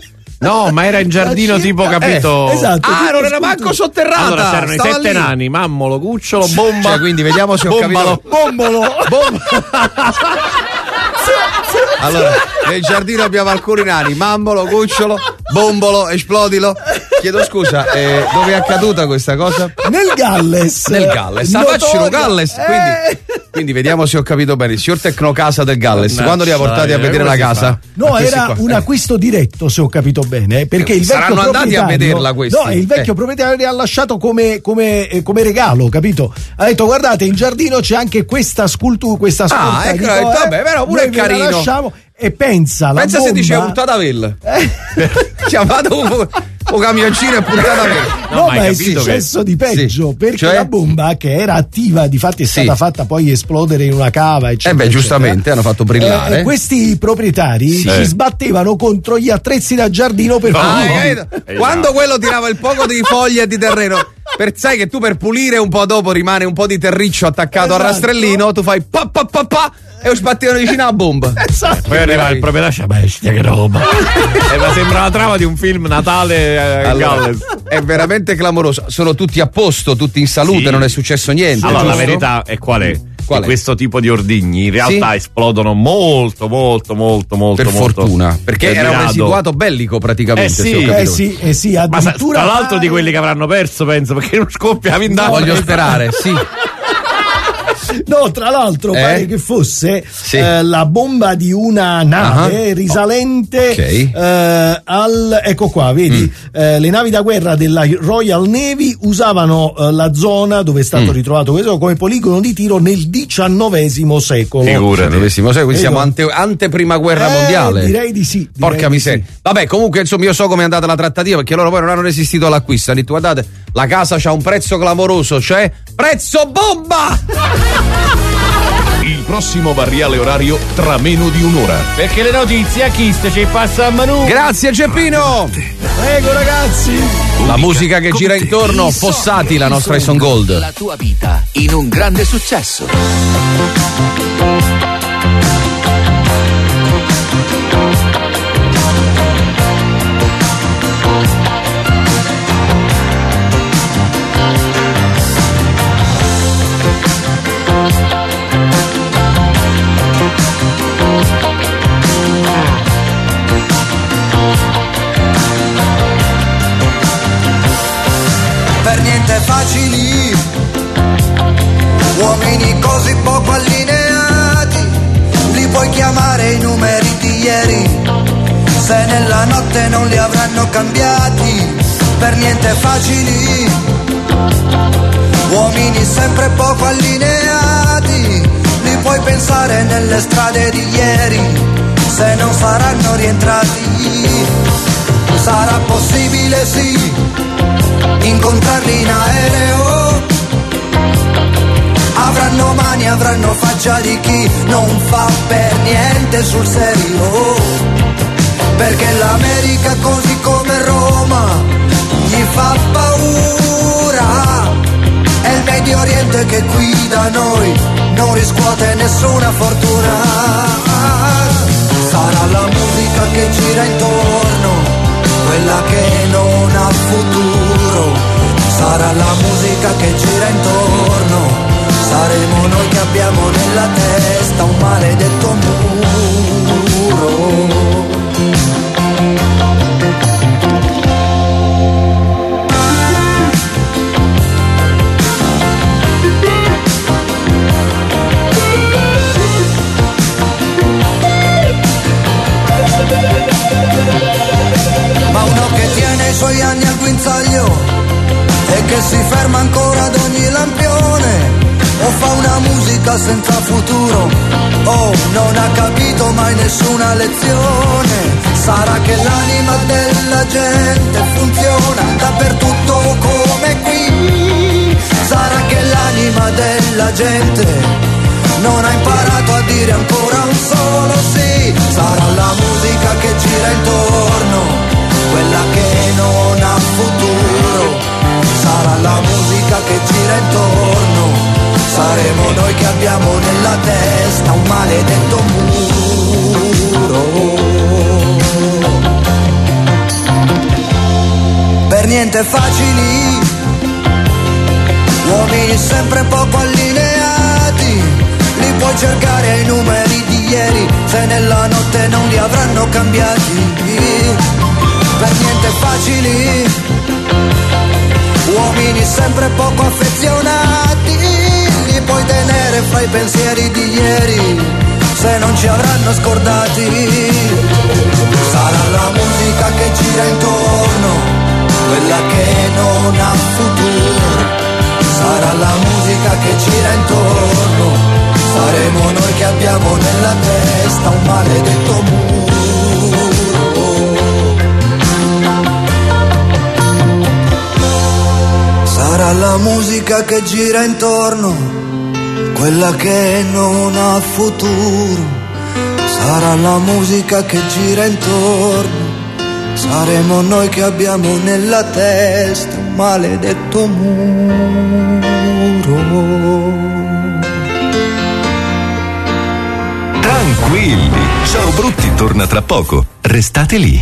No, ma era in giardino Da tipo, circa- capito? eh, esatto. Ah, tipo non era scultura. manco sotterrata. Allora c'erano i stava sette lì. nani, mammolo, cucciolo, bomba. Cioè, quindi vediamo se ho Bombalo. capito. Bombolo. Allora, nel giardino abbiamo alcuni nani, mammolo, cucciolo, bombolo, esplodilo. Chiedo scusa, eh, dove è accaduta questa cosa? Nel Galles. Nel Galles, ah, Notoria- faccio Galles, Eh. quindi, quindi vediamo se ho capito bene. Il signor Tecnocasa del Galles, Mannaggia, quando li ha portati a eh, vedere la come si casa? fa? No, Questi era qua. un Eh. acquisto diretto, se ho capito bene, eh, perché il vecchio Saranno andati a proprietario- vederla questi. No, il vecchio Eh. proprietario li ha lasciato come, come, eh, come regalo, capito? Ha detto guardate, in giardino c'è anche questa scultura, questa scultura. ecco, Dico, ha detto, eh, vabbè, però pure noi è ve la carino. lasciamo. E pensa, la Pensa bomba... se diceva puntata Vel. Chiamato un, un camioncino e puntata Vel. No, No, ma hai ma è capito successo che- di peggio, Sì. perché Cioè? la bomba che era attiva, difatti è stata Sì. fatta poi esplodere in una cava, eccetera. Eh beh, eccetera. giustamente, hanno fatto brillare. Eh, questi proprietari Sì. si sbattevano contro gli attrezzi da giardino per No. Ah, pulire. hai capito? Eh, Quando no. quello tirava il poco di foglie e di terreno, per, sai che tu per pulire un po' dopo rimane un po' di terriccio attaccato al Esatto. rastrellino, tu fai pa pa pa pa e lo sbattevano vicino alla bomba. Esatto. Poi arriva il proprietario e dice, bestia che roba. Eh, ma sembra la trama di un film Natale eh, in Allora, Galles. è veramente clamoroso. Sono tutti a posto, tutti in salute, Sì. non è successo niente. Allora, la giusto? verità è qual è? Qual Che è? questo tipo di ordigni in realtà Sì. esplodono molto, molto, molto, molto. Per molto fortuna, perché per era un grado. residuato bellico praticamente. Eh sì. se ho Eh capito. sì, eh sì, Ma sa- addirittura tra l'altro di quelli che avranno perso, penso, perché non scoppia la vindaglia. Voglio sperare, sì. No, tra l'altro Eh? pare che fosse Sì. eh, la bomba di una nave Ah. risalente Ok. eh, al ecco qua, vedi, Mm. eh, le navi da guerra della Royal Navy usavano eh, la zona dove è stato Mm. ritrovato questo come poligono di tiro nel diciannovesimo secolo. Figurati. Dovessimo sai, quindi Vedo. siamo ante, anteprima guerra Eh, mondiale. direi di sì, direi Porca di miseria. sì. Vabbè, comunque, insomma, io so come è andata la trattativa perché loro poi non hanno resistito all'acquisto. Hanno detto, guardate, la casa c'ha un prezzo clamoroso, cioè prezzo bomba! Il prossimo Varriale Orario tra meno di un'ora. Perché le notizie a Chiste ci passa a Manu. Grazie Geppino! Prego ragazzi. La musica che gira intorno, Fossati, la nostra Ison Gold. La tua vita in un grande successo. Per niente è facilissimo cercare i numeri di ieri, se nella notte non li avranno cambiati, per niente facili, uomini sempre poco allineati, li puoi pensare nelle strade di ieri, se non saranno rientrati, sarà possibile sì, incontrarli in aereo, avranno mani, avranno faccia di chi non fa per niente sul serio, perché l'America così come Roma gli fa paura, è il Medio Oriente che qui da noi non riscuote nessuna fortuna, sarà la musica che gira intorno, quella che non ha futuro, sarà la musica che gira intorno, saremo noi che abbiamo nella testa un maledetto muro. Ma uno che tiene i suoi anni al guinzaglio e che si ferma ancora ad ogni lampione, o fa una musica senza futuro, o non ha capito mai nessuna lezione, sarà che l'anima della gente funziona dappertutto come qui, sarà che l'anima della gente non ha imparato a dire ancora un solo sì, sarà la musica che gira intorno, quella che non ha futuro, sarà la musica che gira intorno, saremo noi che abbiamo nella testa un maledetto muro. Per niente facili, uomini sempre poco allineati, li puoi cercare ai numeri di ieri, se nella notte non li avranno cambiati. Per niente facili, uomini sempre poco affezionati, li puoi tenere fra i pensieri di ieri, se non ci avranno scordati. Sarà la musica che gira intorno, quella che non ha futuro, sarà la musica che gira intorno, saremo noi che abbiamo nella testa un maledetto muro. Sarà la musica che gira intorno, quella che non ha futuro, sarà la musica che gira intorno, saremo noi che abbiamo nella testa un maledetto muro. Tranquilli, Ciao Brutti torna tra poco, restate lì.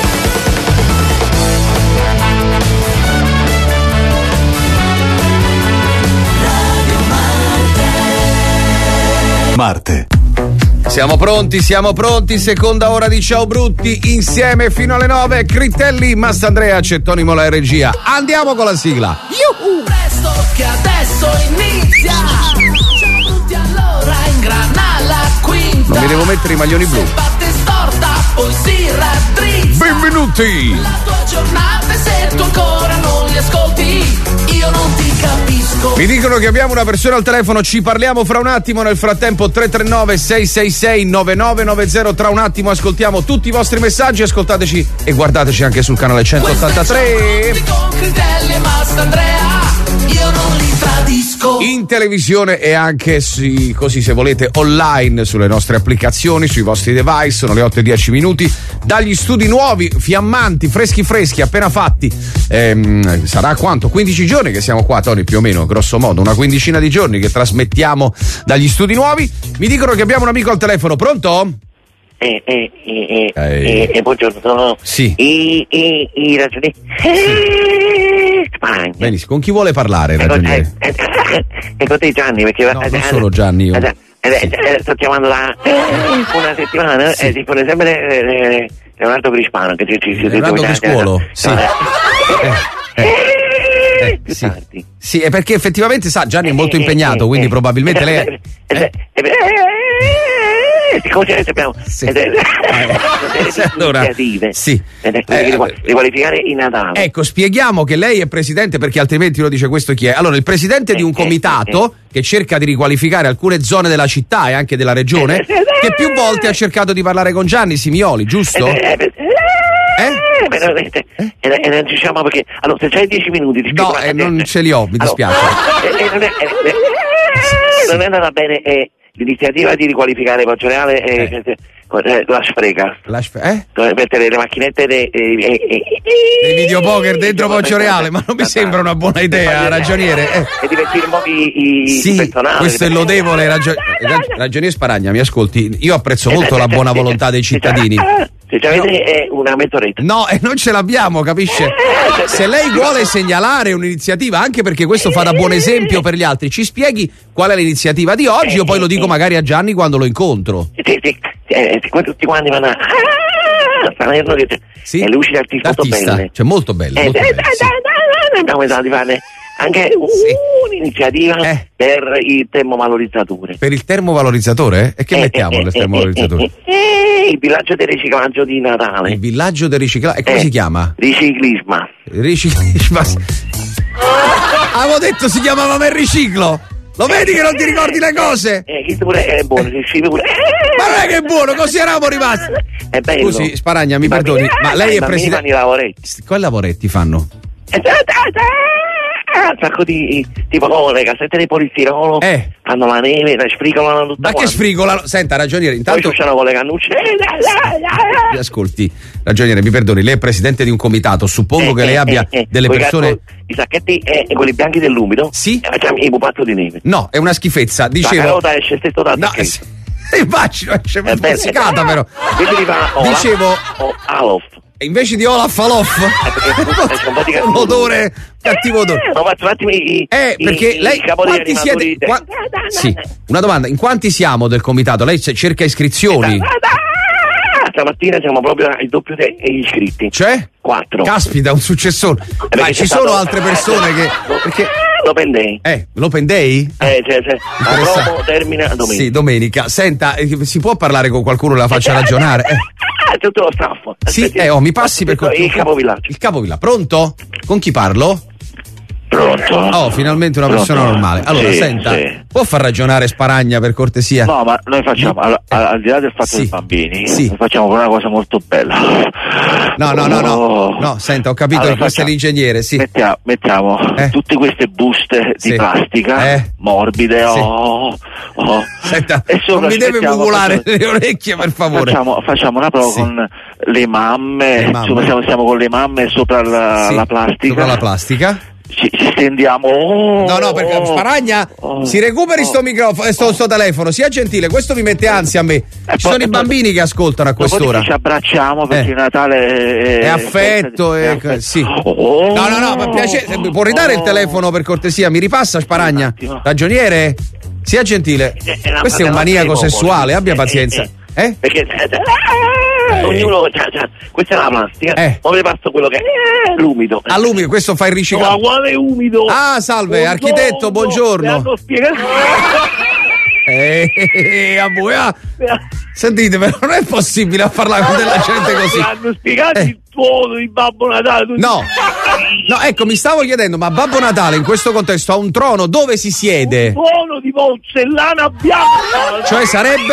Marte. Siamo pronti, siamo pronti, seconda ora di Ciao Brutti, insieme fino alle nove, Critelli, Mastandrea, Cettonimo la regia. Andiamo con la sigla. Yuhu! Presto che adesso inizia. Ciao Brutti, allora ingrana la quinta. Non mi devo mettere i maglioni blu. Se batte storta, poi si raddrizza. Benvenuti! La tua giornata, se tu ancora non li ascolti, io non ti capisco. Mi dicono che abbiamo una persona al telefono, ci parliamo fra un attimo. Nel frattempo tre tre nove sei sei sei nove nove nove zero, tra un attimo ascoltiamo tutti i vostri messaggi, ascoltateci e guardateci anche sul canale centottantatré. Con Critelli e Mastandrea, io non li tradisco. In televisione e anche sì, così se volete online sulle nostre applicazioni, sui vostri device. Sono le otto e dieci minuti dagli studi nuovi, fiammanti, freschi freschi, appena fatti. Ehm, sarà quanto? quindici giorni che siamo qua, Tony, più o meno, grosso modo, una quindicina di giorni che trasmettiamo dagli studi nuovi. Mi dicono che abbiamo un amico al telefono, pronto? Eh, eh, eh, eh, eh, eh, buongiorno, sono sì. i, i, i ragionieri eh, Spagna. Benissimo, con chi vuole parlare, ragioniere? Eh, eh, eh, e con te Gianni, perché no, non solo Gianni, io. Eh, eh, sì. eh, sto chiamando da una settimana sì. e ti pone sempre eh, Leonardo Crispano che ci ci Leonardo Criscuolo, sì. No, eh, eh, eh, sì. Sì, è perché effettivamente sa Gianni è molto impegnato, quindi probabilmente lei eh, eh, come ci abbiamo Sì. ed è- Eh, allora, iniziative sì. ed è- Eh, riqua- riqualificare i Natale. Ecco, spieghiamo che lei è presidente, perché altrimenti uno dice questo chi è. Allora, il presidente di un comitato che cerca di riqualificare alcune zone della città e anche della regione, che più volte ha cercato di parlare con Gianni Simioli, giusto? Eh, eh, eh, eh, beh, veramente. E e non diciamo perché allora se c'hai dieci minuti ti spiego No, la eh, non tangente. ce li ho, mi dispiace. Allora, eh, eh, non, è, eh, eh, non è andata bene eh, l'iniziativa di riqualificare Poggio Reale eh, eh, eh, la spreca La sp- eh? dove mettere le macchinette dei eh, eh, eh, Dei videopoker dentro Poggio Reale, ma non mi sembra una buona idea, ragioniere. Eh. e divertire un po' i, i Sì, personali. questo è lodevole, ragio- rag- ragioniere Sparagna, mi ascolti, io apprezzo molto la buona volontà dei cittadini. Se ci avete eh, una mezz'oretta. No, e non ce l'abbiamo, capisce? Se lei vuole segnalare un'iniziativa, anche perché questo fa da buon esempio per gli altri, ci spieghi qual è l'iniziativa di oggi, io poi lo dico magari a Gianni quando lo incontro. Sì, sì, eh, siccome tutti quanti vanno a ah, Salerno che c'è Sì? e le luci d'artista molto L'artista, belle. cioè molto belle, Eh, molto eh, belle, dai, sì. dai, dai, dai, abbiamo pensato di fare anche un'iniziativa per il termovalorizzatore. Per il termovalorizzatore? E che Eh, mettiamo eh, nel eh, termovalorizzatore? Eh, il villaggio del riciclaggio di Natale. Il villaggio del riciclaggio, e come Eh. si chiama? Riciclisma. Riciclismo. Avevo detto si chiamava me riciclo. Lo vedi che non ti ricordi le cose? Eh, questo pure è buono, si scrive pure. Ma non è che è buono, così eravamo rimasti. È bello. Scusi, Sparagna, mi I bambini- perdoni, ma lei i è bambini presidente. fanno i lavoretti. Quali lavoretti fanno? Eh, da, da, da. Un sacco di tipo oh, le cassette di polistirolo Eh. fanno la neve, la sfrigolano tutta Ma che quanta. sfrigolano? Senta, ragioniere, Poi intanto. usciano con le cannucce. Eh, da, da, da. Mi ascolti, ragioniere, mi perdoni, lei è presidente di un comitato, suppongo che lei abbia Eh, eh, delle coi persone. gatto- I sacchetti e eh, quelli bianchi dell'umido. Sì. E facciamo il pupazzo di neve. No, è una schifezza, La dicevo. carota esce stesso da No, sacchetto. eh, immagino, esce È bello. mozzicata però. Invece di fare Olaf, Dicevo, o Alof. e invece di Olaf Alof, perché esce un po' di un odore, cattivo odore. No, faccio un attimo i, Eh, i- perché i lei capo di quanti siete? animatori- qua- Sì, una domanda, in quanti siamo del comitato? Lei c- cerca iscrizioni? Stamattina siamo proprio al doppio degli iscritti. Cioè? Quattro. Caspita, un successone. perché Ma c'è ci stato- sono altre persone che. Perché. L'Open Day. Eh, l'Open Day? Eh, cioè, cioè, la Interessante. promo termina domenica. Sì, domenica. Senta, eh, si può parlare con qualcuno che la faccia ragionare? Eh. Ah, tutto lo staff. Sì, eh, oh, mi passi per Questo è il capovillaggio. Il capovillaggio. Pronto? Con chi parlo? Pronto? Oh, finalmente una persona Pronto? normale. Allora, Sì, senta, sì. può far ragionare Sparagna per cortesia? No, ma noi facciamo, al, al- al di là del fatto Sì. dei bambini, Sì. noi facciamo una cosa molto bella. No, no, no, no. Oh. No, senta, ho capito Allora, che questo è facciamo- l'ingegnere, sì. Mettiamo, mettiamo Eh. tutte queste buste Sì. di plastica Eh. morbide. Sì. Oh, oh. Senta, E sopra non mi ci deve mettiamo- mugolare le orecchie, per favore. Facciamo, facciamo una prova Sì. con le mamme, Le mamme. insomma siamo, siamo con le mamme sopra la, Sì, la plastica. Sopra la plastica. Ci, ci stendiamo. Oh, No, no, perché Sparagna oh, si recuperi oh. sto microfono, sto, sto telefono, sia gentile, questo mi mette ansia a me. Ci poi- sono i bambini che ascoltano a quest'ora. Dopodiché ci abbracciamo perché Eh. il Natale è, È affetto, è è- affetto. sì. Oh. No, no, no, ma piace, può ridare il telefono per cortesia? Mi ripassa Sparagna? Ragioniere? Sia gentile. Eh, no, Questo è un ma maniaco però- sessuale, abbia Eh, pazienza. eh, Eh? Perché eh, ognuno c'ha, c'ha- questa è la plastica. Eh. Poi le passo quello che è l'umido. All'umido, questo fa il Ma riciclaggio. quale umido? Ah, salve, architetto, buongiorno. Mi hanno spiegato. Eh, eh, eh, a voi, ah. Sentite, però non è possibile parlare con della gente così. Mi hanno spiegato Eh. il tuono di Babbo Natale. tutti- No, no, ecco, mi stavo chiedendo, ma Babbo Natale in questo contesto ha un trono dove si siede? Tuono di porzellana bianca. Cioè sarebbe?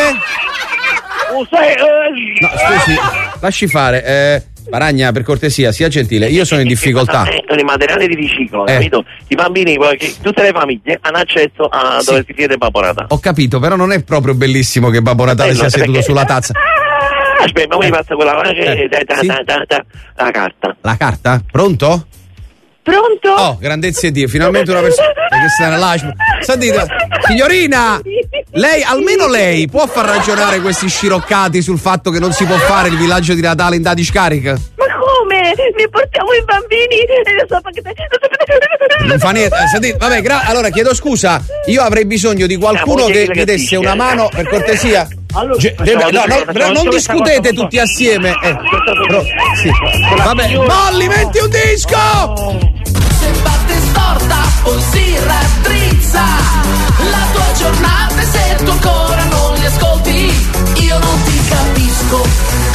Lo sai, eh, No, scusi, lasci fare. Eh, Sparagna, per cortesia, sia gentile, io sono in difficoltà. Eh, Sono i materiali di riciclo, Eh. capito? I bambini, poi, che tutte le famiglie hanno accesso a Sì. dove si siede Babbo Natale. Ho capito, però non è proprio bellissimo che Babbo Natale Bello, sia seduto perché- sulla tazza. Ah, aspetta, ma mi passa quella che Eh, da- da- sì. da- da- da- la carta. La carta? Pronto? Pronto? Oh, grandezza di Dio, finalmente una persona che sta nella Sentite, signorina, lei, almeno lei, può far ragionare questi sciroccati sul fatto che non si può fare il villaggio di Natale in da discarica? Ma come? Ne portiamo i bambini e lo so perché... Non fa niente, eh, sentite, vabbè, gra- allora chiedo scusa, io avrei bisogno di qualcuno che mi desse una mano, per cortesia. Allora, Ge- facciamo deve- no, tutto, no, facciamo però non tutto, discutete facciamo tutti assieme. Eh, però- sì. Vabbè, Molly, metti un disco! Se batte storta poi si raddrizza la tua giornata e se tu ancora non li ascolti io non ti capisco.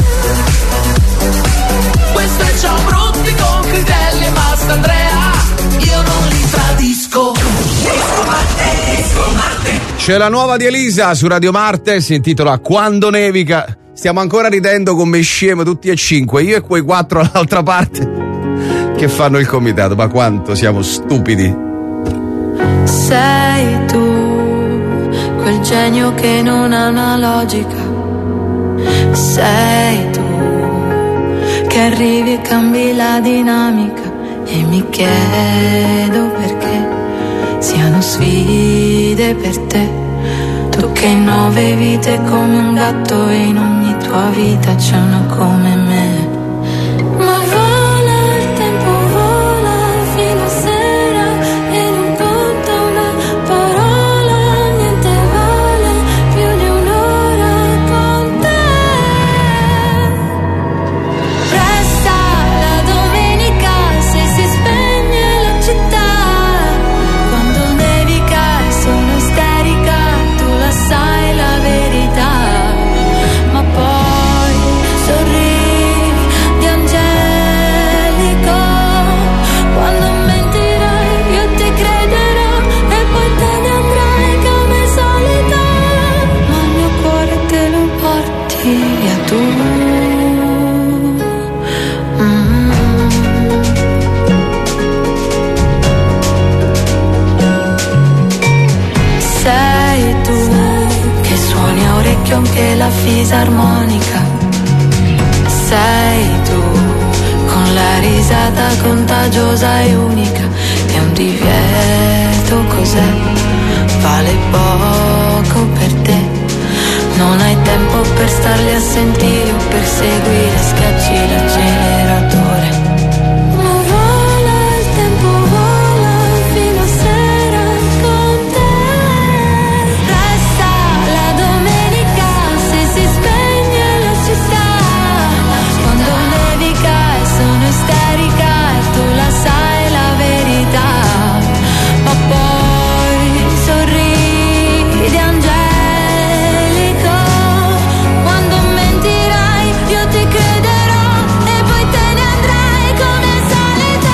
Questo è Ciao Brutti con Critelli e Mastandrea, io non li tradisco. Disco Marte, Disco Marte. C'è la nuova di Elisa su Radio Marte, si intitola Quando nevica. Stiamo ancora ridendo come scemo tutti e cinque, io e quei quattro all'altra parte che fanno il comitato, ma quanto siamo stupidi. Sei tu quel genio che non ha una logica, sei tu che arrivi e cambi la dinamica e mi chiedo perché siano sfide per te. Tu che in nove vite come un gatto e in ogni tua vita c'è una come me. Ma vola il tempo, vola fino a sera e non conta una parola, niente vale più di un'ora con te. Resta la domenica se si spegne la città, quando nevica e sono isterica, tu la sai la verità, ma poi sorridi di angelico, quando mentirai io ti crederò e poi te ne andrai come solita, ma il mio cuore te lo porti via tu. Mm. Sei tu che suoni a orecchio anche la fisarmonica, sei tu con la risata contagiosa e unica, è un divieto cos'è, vale poco per te, non hai tempo per starli a sentire o per seguire, schiacci l'acceleratore. Ma vola il tempo, vola fino a sera con te. Resta la domenica se si spegne la città, quando nevica e sono isterica e tu la sai la verità, ma poi sorridi angelico, quando mentirai io ti crederò e poi te ne andrai come solita.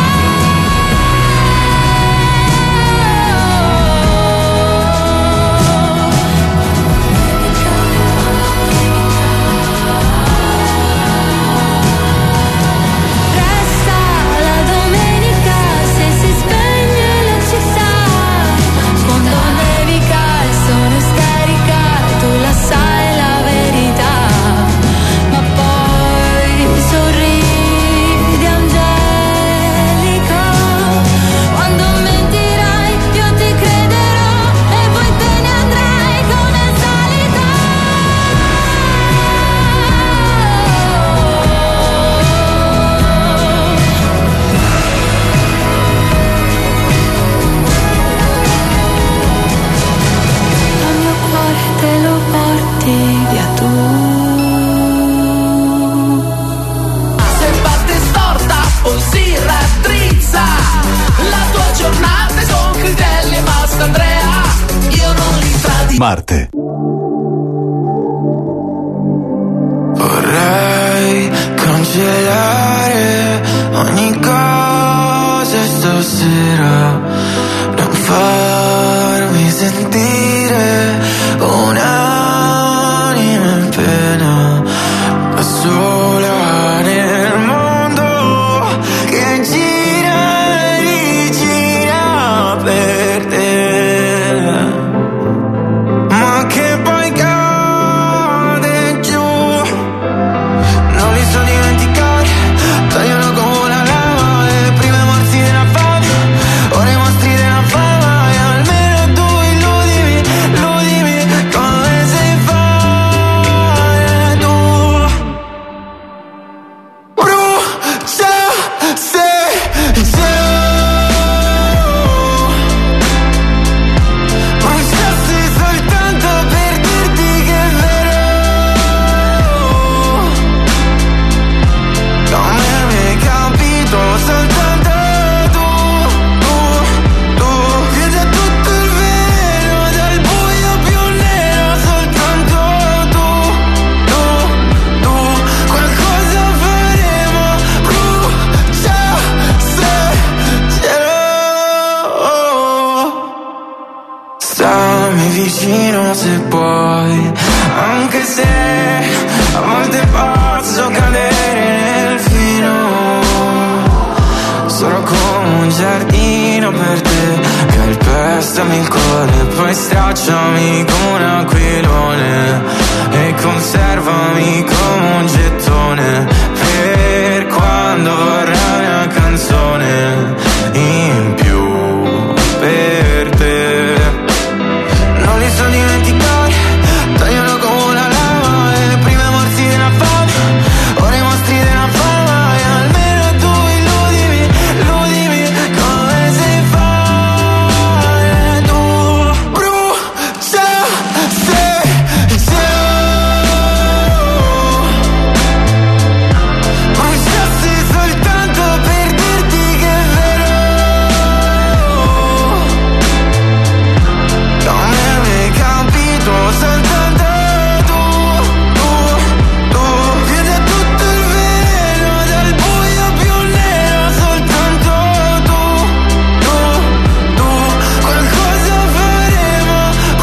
Resta la domenica se si spegne la città, quando nevica e sono isterica e tu la sai la verità, ma poi sorridi angelico, quando mentirai io ti crederò e poi te ne andrai come solita. Il mio cuore te lo porti via tu. Se batte storta poi si raddrizza la tua giornata e con Critelli e Mastandrea io non li tradisco. Marte. Vorrei cancellare ogni cosa stasera, non farmi sentire un'anima in pena, da sola nel mondo che gira e gira per te, ma che poi cade giù. Non li so dimenticare, tagliano come una lama le prime morsi della fame. Bruciami il cuore, poi stracciami come un aquilone e conservami come un gettone per quando vorrai una canzone in più per te. Non li so dimenticare, tagliano come una lama e le prime morsi della fame, ora i mostri della fama e almeno tu illudimi, illudimi come si fa. Tu brucia se se bruciassi soltanto per dirti che è vero, non mi avevi capito soltanto tu, tu, tu chiedi a tutto il veleno dal buio più nero, soltanto tu, tu, tu qualcosa faremo,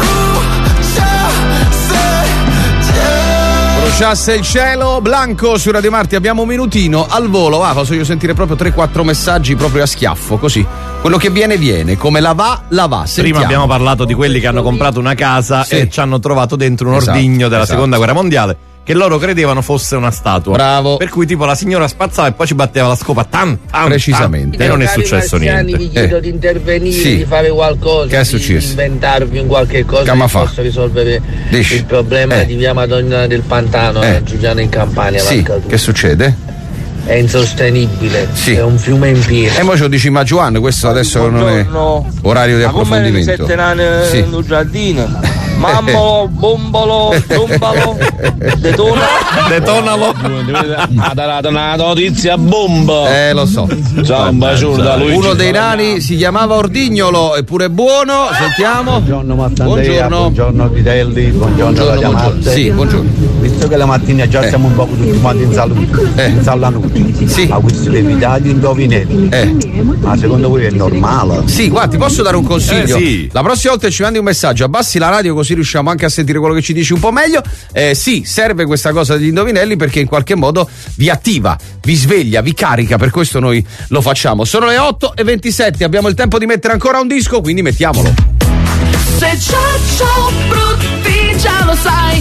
bruciasse Bruciasse il cielo. Blanco su Radio Marti, abbiamo un minutino al volo. Va, posso io sentire proprio tre quattro messaggi proprio a schiaffo, così. Quello che viene viene, come la va, la va. Sentiamo. Prima abbiamo parlato di quelli che hanno comprato una casa Sì. e ci hanno trovato dentro un Esatto, ordigno della esatto. seconda guerra mondiale che loro credevano fosse una statua. Bravo. Per cui tipo la signora spazzava e poi ci batteva la scopa tan, tan, Precisamente. tan, e non è Cari successo marziani, niente. vi chiedo Eh. di intervenire, Sì. di fare qualcosa, Che è di successo? inventarvi un qualche cosa Che che ma fa? possa risolvere Dici? il problema Eh. di via Madonna del Pantano, Eh. a Giuliano in Campania. Sì, Valcatù. che succede? È insostenibile, Sì. è un fiume in piena. E mo ce lo dici ma Giovanni, questo adesso non è orario di Ma come le approfondimento. sette nane Sì. in un giardino? Mammolo, bombolo, zombalo, detona. Detonalo. Ha dato una notizia bomba. Eh, lo so. Ciao, un bacione da Luigi. Uno dei nani si chiamava Ordignolo, eppure buono. Sentiamo. Buongiorno Mattandrea, Buongiorno. buongiorno Vitelli, buongiorno Buongiorno, Radio buongiorno. Marte. Sì, buongiorno. Visto che la mattina già Eh. siamo un po' tutti quanti in salute, in sallanuti, Sì. ma questi evitare gli indovinelli. Eh. Ma secondo voi è normale? Sì, guarda, ti posso dare un consiglio? Eh, sì. La prossima volta ci mandi un messaggio, abbassi la radio così riusciamo anche a sentire quello che ci dici un po' meglio. Eh, sì, serve questa cosa degli indovinelli perché in qualche modo vi attiva, vi sveglia, vi carica, per questo noi lo facciamo. Sono le otto e ventisette, abbiamo il tempo di mettere ancora un disco, quindi mettiamolo. Se ciao brutti già lo sai,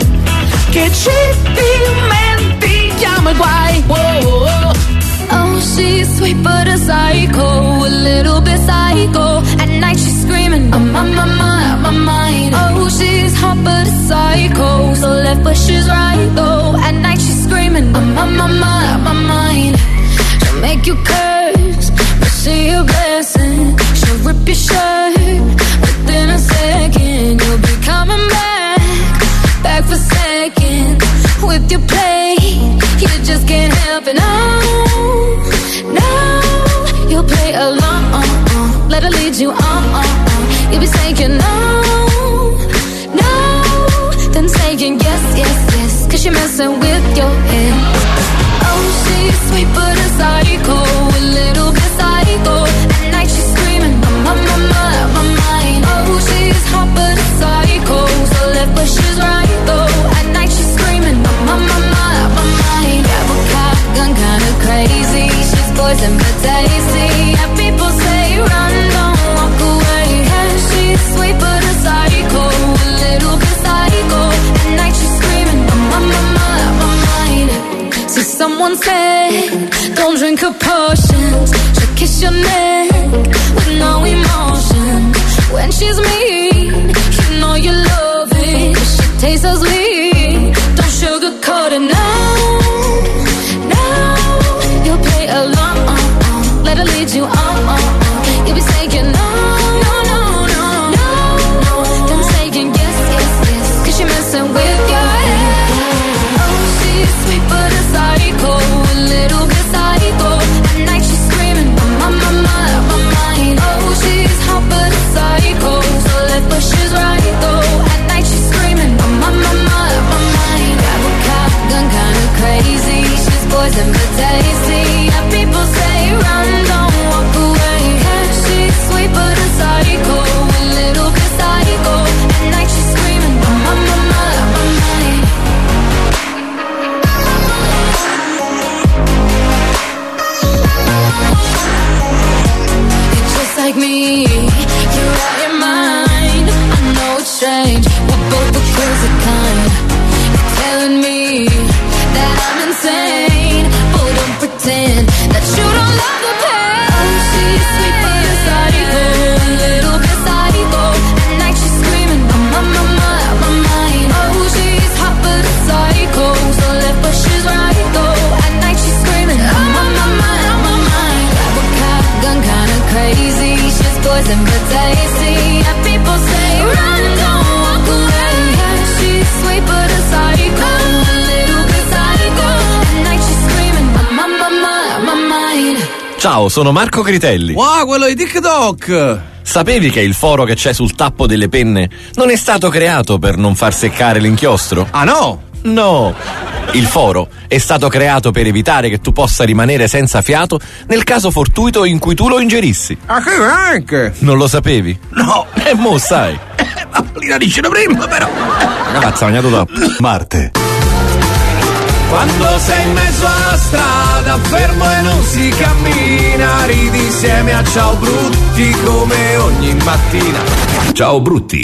che ci dimentichiamo i guai. Whoa, whoa, whoa. Oh, she's sweet but a psycho, a little bit psycho. At night she's screaming, I'm on my mind, my mind. Oh, she's hot but a psycho, so left but she's right though. At night she's screaming, I'm on my mind, my mind. She'll make you curse, but see a blessing. She'll rip your shirt within a second. You'll be coming back, back for seconds with your play. You just can't help it, no, no. You'll play along, let her lead you on. You'll be saying no, no, then saying yes, yes, yes, cause you're messing with your head. Oh, she's sweet but a psycho, a little bit psycho. At night she's screaming, I'm on my mind, my mind. Oh, she's hot but a psycho, so left but she's right though. At night she's screaming, I'm on my mind, my mind. Yeah, but cop gun kinda crazy, she's poison but tasty. Yeah, people say run, don't walk away. Yeah, she's sweet but a psycho, a little bit psycho. At night she's screaming, I'm on my mind, my mind. So someone said, don't drink her potions. She'll kiss your neck with no emotion. When she's mean, you know you love it. She tastes so sweet, don't sugarcoat it, no, no. You'll play along, let her lead you on. You'll be saying no, no, no, no, no. Then saying yes, yes, yes, cause you're messing with your head. Oh, she's sweet but a psycho, a little bit psycho. At night she's screaming, I'm on my mind. Ciao, sono Marco Critelli. Wow, quello di TikTok! Sapevi che il foro che c'è sul tappo delle penne non è stato creato per non far seccare l'inchiostro? Ah no? No! Il foro è stato creato per evitare che tu possa rimanere senza fiato nel caso fortuito in cui tu lo ingerissi. Ah, che anche? Non lo sapevi? No! E mo sai. Ma li diceno prima, però! Ragazza, bagnato dopo. Marte. Quando sei in mezzo alla strada, fermo e non si cammina, ridi insieme a Ciao Brutti come ogni mattina. Ciao Brutti.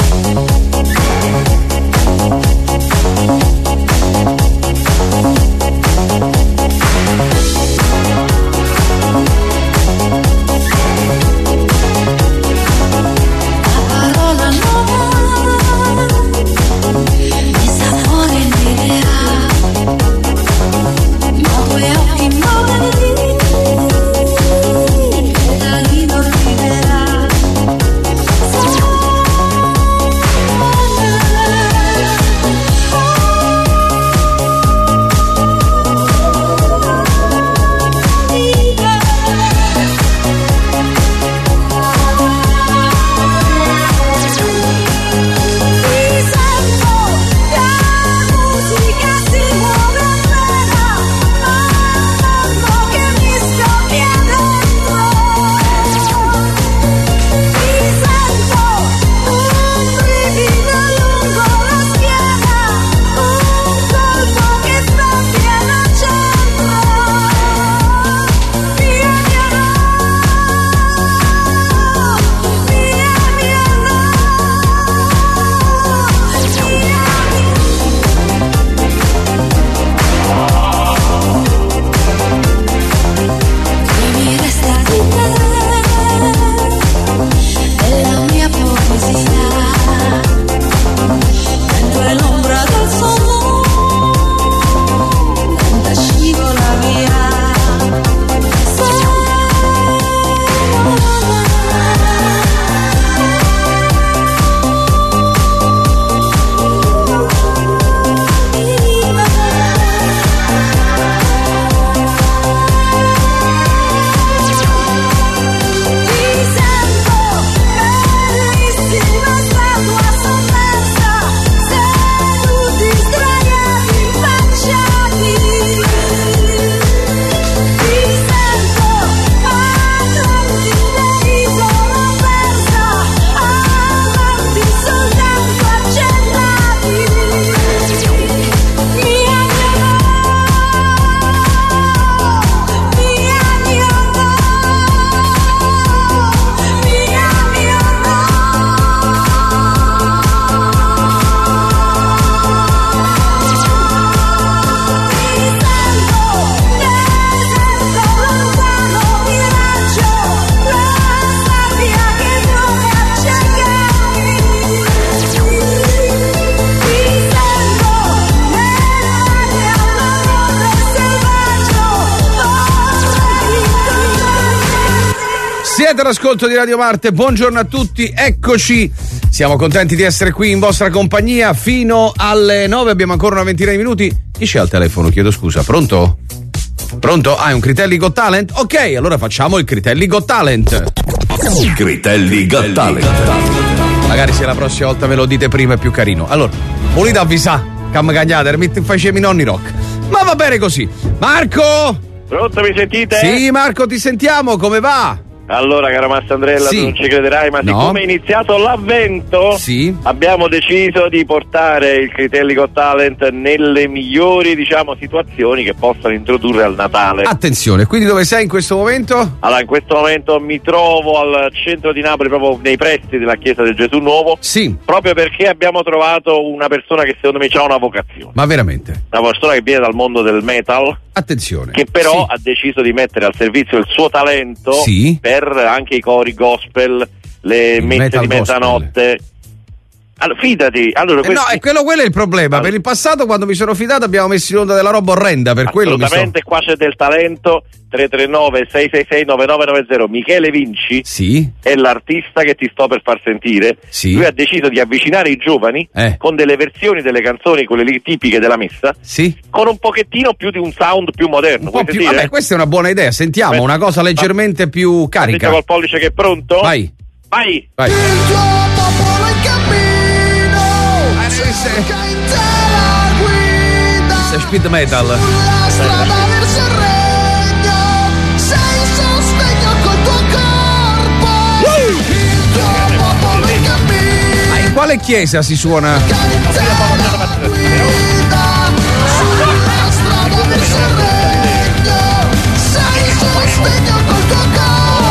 Siete all'ascolto di Radio Marte, buongiorno a tutti, eccoci, siamo contenti di essere qui in vostra compagnia fino alle nove, abbiamo ancora una ventina di minuti. Chi c'è al telefono? Chiedo scusa, pronto? Pronto? Ah, è un Critelli Got Talent? Ok, allora facciamo il Critelli Got Talent. Critelli Got Talent. Magari se la prossima volta me lo dite prima è più carino. Allora, volete avvisare, cam cagnate, mi facciamo i nonni rock. Ma va bene così. Marco! Pronto, mi sentite? Sì, Marco, ti sentiamo, come va? Allora, caro Mastrandrella, Sì. tu non ci crederai, ma No. siccome è iniziato l'avvento, Sì. abbiamo deciso di portare il Critelli Got Talent nelle migliori, diciamo, situazioni che possano introdurre al Natale. Attenzione, quindi dove sei in questo momento? Allora, in questo momento mi trovo al centro di Napoli, proprio nei pressi della chiesa del Gesù Nuovo. Sì. Proprio perché abbiamo trovato una persona che secondo me ha una vocazione. Ma veramente? Una persona che viene dal mondo del metal. Attenzione. Che però Sì. ha deciso di mettere al servizio il suo talento Sì. per anche i cori gospel, le Il messe metal di mezzanotte. Allora, fidati. Allora, eh questi... no, è quello, quello è il problema. Allora. Per il passato, quando mi sono fidato, abbiamo messo in onda della roba orrenda. Per quello mi sto... Assolutamente, qua c'è del talento. tre tre nove sei sei sei nove nove nove zero. Michele Vinci sì. è l'artista che ti sto per far sentire. Sì. Lui ha deciso di avvicinare i giovani eh. con delle versioni delle canzoni, quelle lì tipiche della messa, sì. con un pochettino più di un sound più moderno. Un po' più... Vabbè, questa è una buona idea. Sentiamo Beh, una cosa leggermente va. più carica. Sentiamo col pollice che è pronto? Vai. Vai. Vai. Il tuo popolo in cammino, cerca in te la guida. Sei speed metal. Sulla strada verso il regno, sei il sostegno col tuo corpo. Uh! Il tuo popolo in cammino. Ma in quale chiesa si suona? Cerca in te la guida. Sulla strada verso il regno, sei il sostegno col tuo corpo.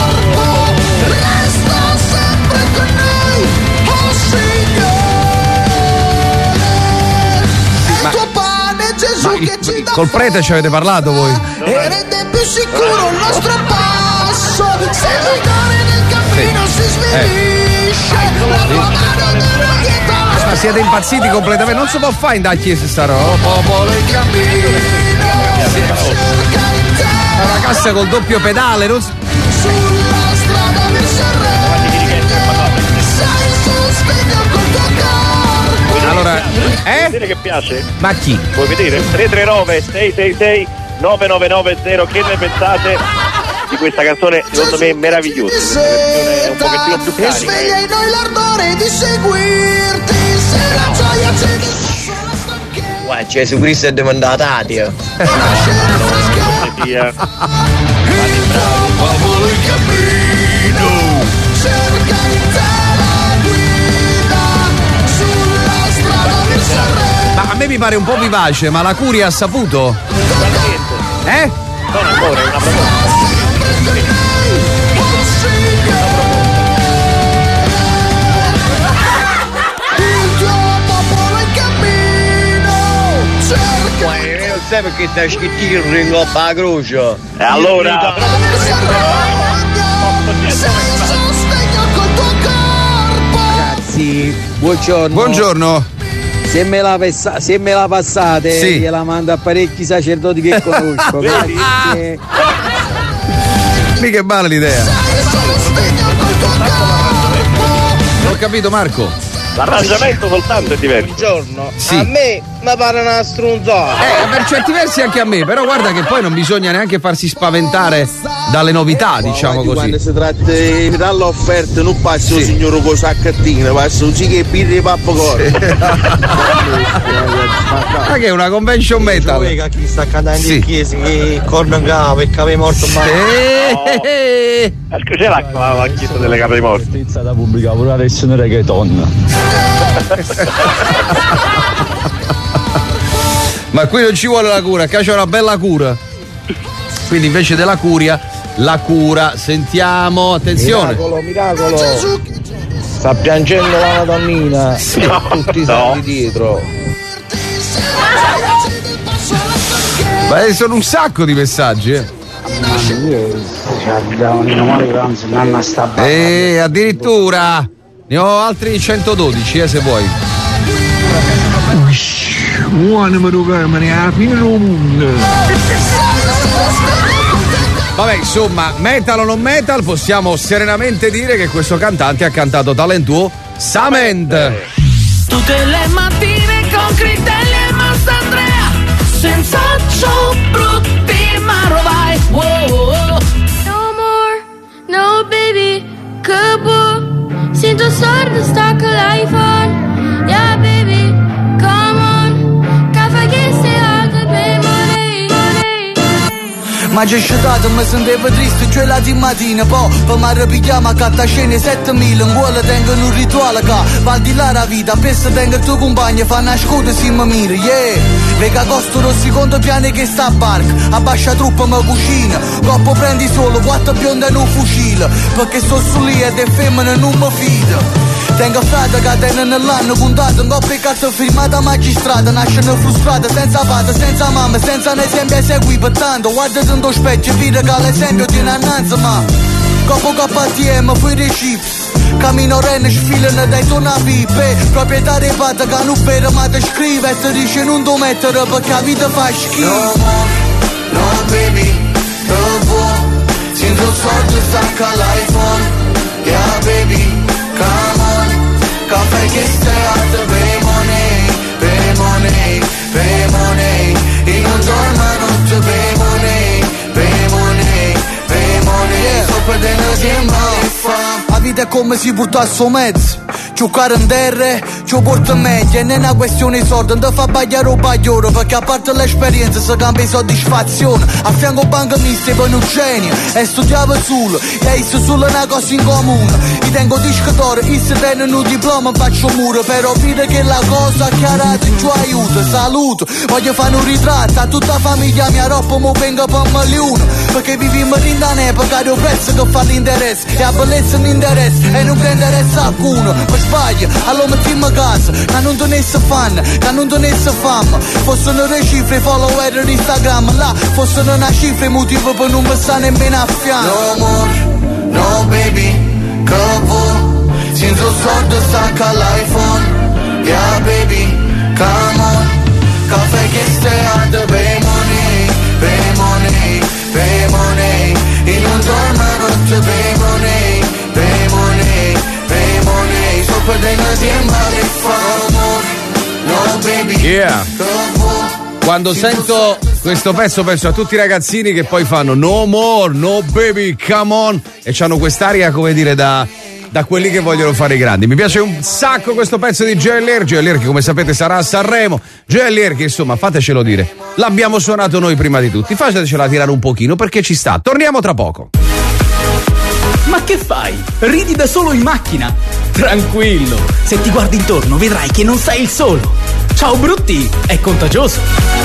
Col prete ci avete parlato voi? E rende più sicuro il nostro passo. Se il cuore nel cammino si svilisce, la tua mano deve dietro. Ma siete impazziti completamente, non si può fare in da chiesa sta roba. Popolo in cammino, cerca in te una cassa col doppio pedale, non si... sulla strada verso il regno, sei il sostegno col tuo corpo. Allora, eh? Vuoi vedere che piace? Ma chi? Vuoi vedere? tre tre nove sei sei sei nove nove nove zero. Che ne pensate di questa canzone? Secondo me è meravigliosa. È un pochettino più carica. E sveglia in noi l'ardore di seguirti. Se la gioia c'è di Guarda, Gesù Cristo è demandato a Dio. Via. Popolo in cammino, cerca in te la guida. Sulla strada verso il regno. Ma a me mi pare un po' vivace, ma la curia ha saputo? Eh? Non ancora, è una proposta. Il tuo popolo in cammino, cerca non sai perché ti scritto in gobba la croce. E allora? Ragazzi, buongiorno. Buongiorno. Se me la, pessa- se me la passate, sì. gliela mando a parecchi sacerdoti che conosco. Grazie. Mica è male l'idea. Non ho capito, Marco. L'arrangiamento soltanto è diverso. Buongiorno. Sì. A me mi pare una stronzata. Eh, per certi versi anche a me, però guarda che poi non bisogna neanche farsi spaventare dalle novità, diciamo così. Quando si tratta di dare l'offerta non passa il sì. signore con sacchettino, passa un sì che birra e pappacorno. Ma che è una convention metal? Che chi sta cantando sì. in chiesa che corno in grava perché avevi morto male. Eh, no. C'è l'acqua la chiesa delle capre morte. Stizza da pubblica pure adesso un reggaeton. Ma qui non ci vuole la cura, qua c'è una bella cura. Quindi invece della curia, la cura, sentiamo, attenzione. Miracolo, miracolo. Sta piangendo la Madonnina. No, tutti i no. santi dietro. Ma sono un sacco di messaggi, eh. E addirittura ne ho altri centododici, eh, se vuoi. Vabbè, insomma, metal o non metal, possiamo serenamente dire che questo cantante ha cantato Talentuo Sament. Tutte le mattine con Critelli e Mastandrea, senza ciò brutti ma rovai. Wow, wow, wow. No more, no baby, kaboom. Sinto sordo, stacco l'iPhone. Yeah baby, come on. Caffè che sei alto per morire. Ma c'è scedato, mi sentivo triste, cioè la di mattina. Poi, per mi ripigliamo a cattacene settemila. In cuore tengono un rituale che va al di là la vita. Spesso tengo il tuo compagno, fa una scuola si mi mira, yeah. Vega costo rossi conto piani che sta a barca. Abbascia truppa mi cucina. Coppo prendi solo, quattro bionde e un fucile. Perché sto su lì ed è femmina non mi fido. Tengo frate che tengono nell'anno contato. Non ho peccato firmata magistrata. Nascono frustrate, senza padre, senza mamma, senza un esempio a seguire. Pertanto guarda dentro specchio e vedi che l'esempio ti innanzi. Ma Scopo K T M, poi dei chips. Cammino renne, sfilano dai tonapipe. Proprietario pata che non vero ma ti scrive. E ti dice non ti mettere perché la vita fa schifo. No more, no baby, no more. Senza soldi stacca l'iPhone. Yeah baby, come on. Caffè che stai a te, pay money, pay money, pay money. E non dorma notte, pay money, pay money, pay money. Sto perdendo tempo e fa. La vita è come si porta al suo mezzo. Giocare in terra ci porta meglio. E non è una questione di soldi, non ti fa bagliare o bagliore. Perché a parte l'esperienza si cambia di soddisfazione. A fianco banconista poi un genio. E studiavo solo, e isso solo è una cosa in comune. Io tengo disco d'oro, isso tengo un diploma, faccio muro. Però vede che la cosa chiarata ci aiuta. Saluto, voglio fare un ritratto a tutta la famiglia mia, roba mo venga per milione. Perché viviamo in un'epoca di prezzo che fa l'interesse. E la bellezza non interessa, e non prende interessa alcuno. Ma sbaglio, allora mettiamo a casa. Che non tenesse fan, che non tenesse fama. Fossero le cifre, follower di Instagram. Là, fossero una cifra, motivo per non passare nemmeno a fianco. No more, no baby, capo. Senza soldi stacca l'iPhone. Yeah baby, come on. Caffè che stai a te, pay money, pay money, pay money. E non dorma notte, pay money, pay money, pay money. Sto perdendo tempo che fa. No baby, yeah. Quando sento questo pezzo penso a tutti i ragazzini che poi fanno no more, no baby, come on. E c'hanno quest'aria, come dire, da... da quelli che vogliono fare i grandi. Mi piace un sacco questo pezzo di Joel Erg. Joel Erg, che come sapete sarà a Sanremo. Joel Erg, insomma, fatecelo dire, l'abbiamo suonato noi prima di tutti, fatecela tirare un pochino perché ci sta. Torniamo tra poco. Ma che fai? Ridi da solo in macchina? Tranquillo, se ti guardi intorno vedrai che non sei il solo. Ciao Brutti, è contagioso.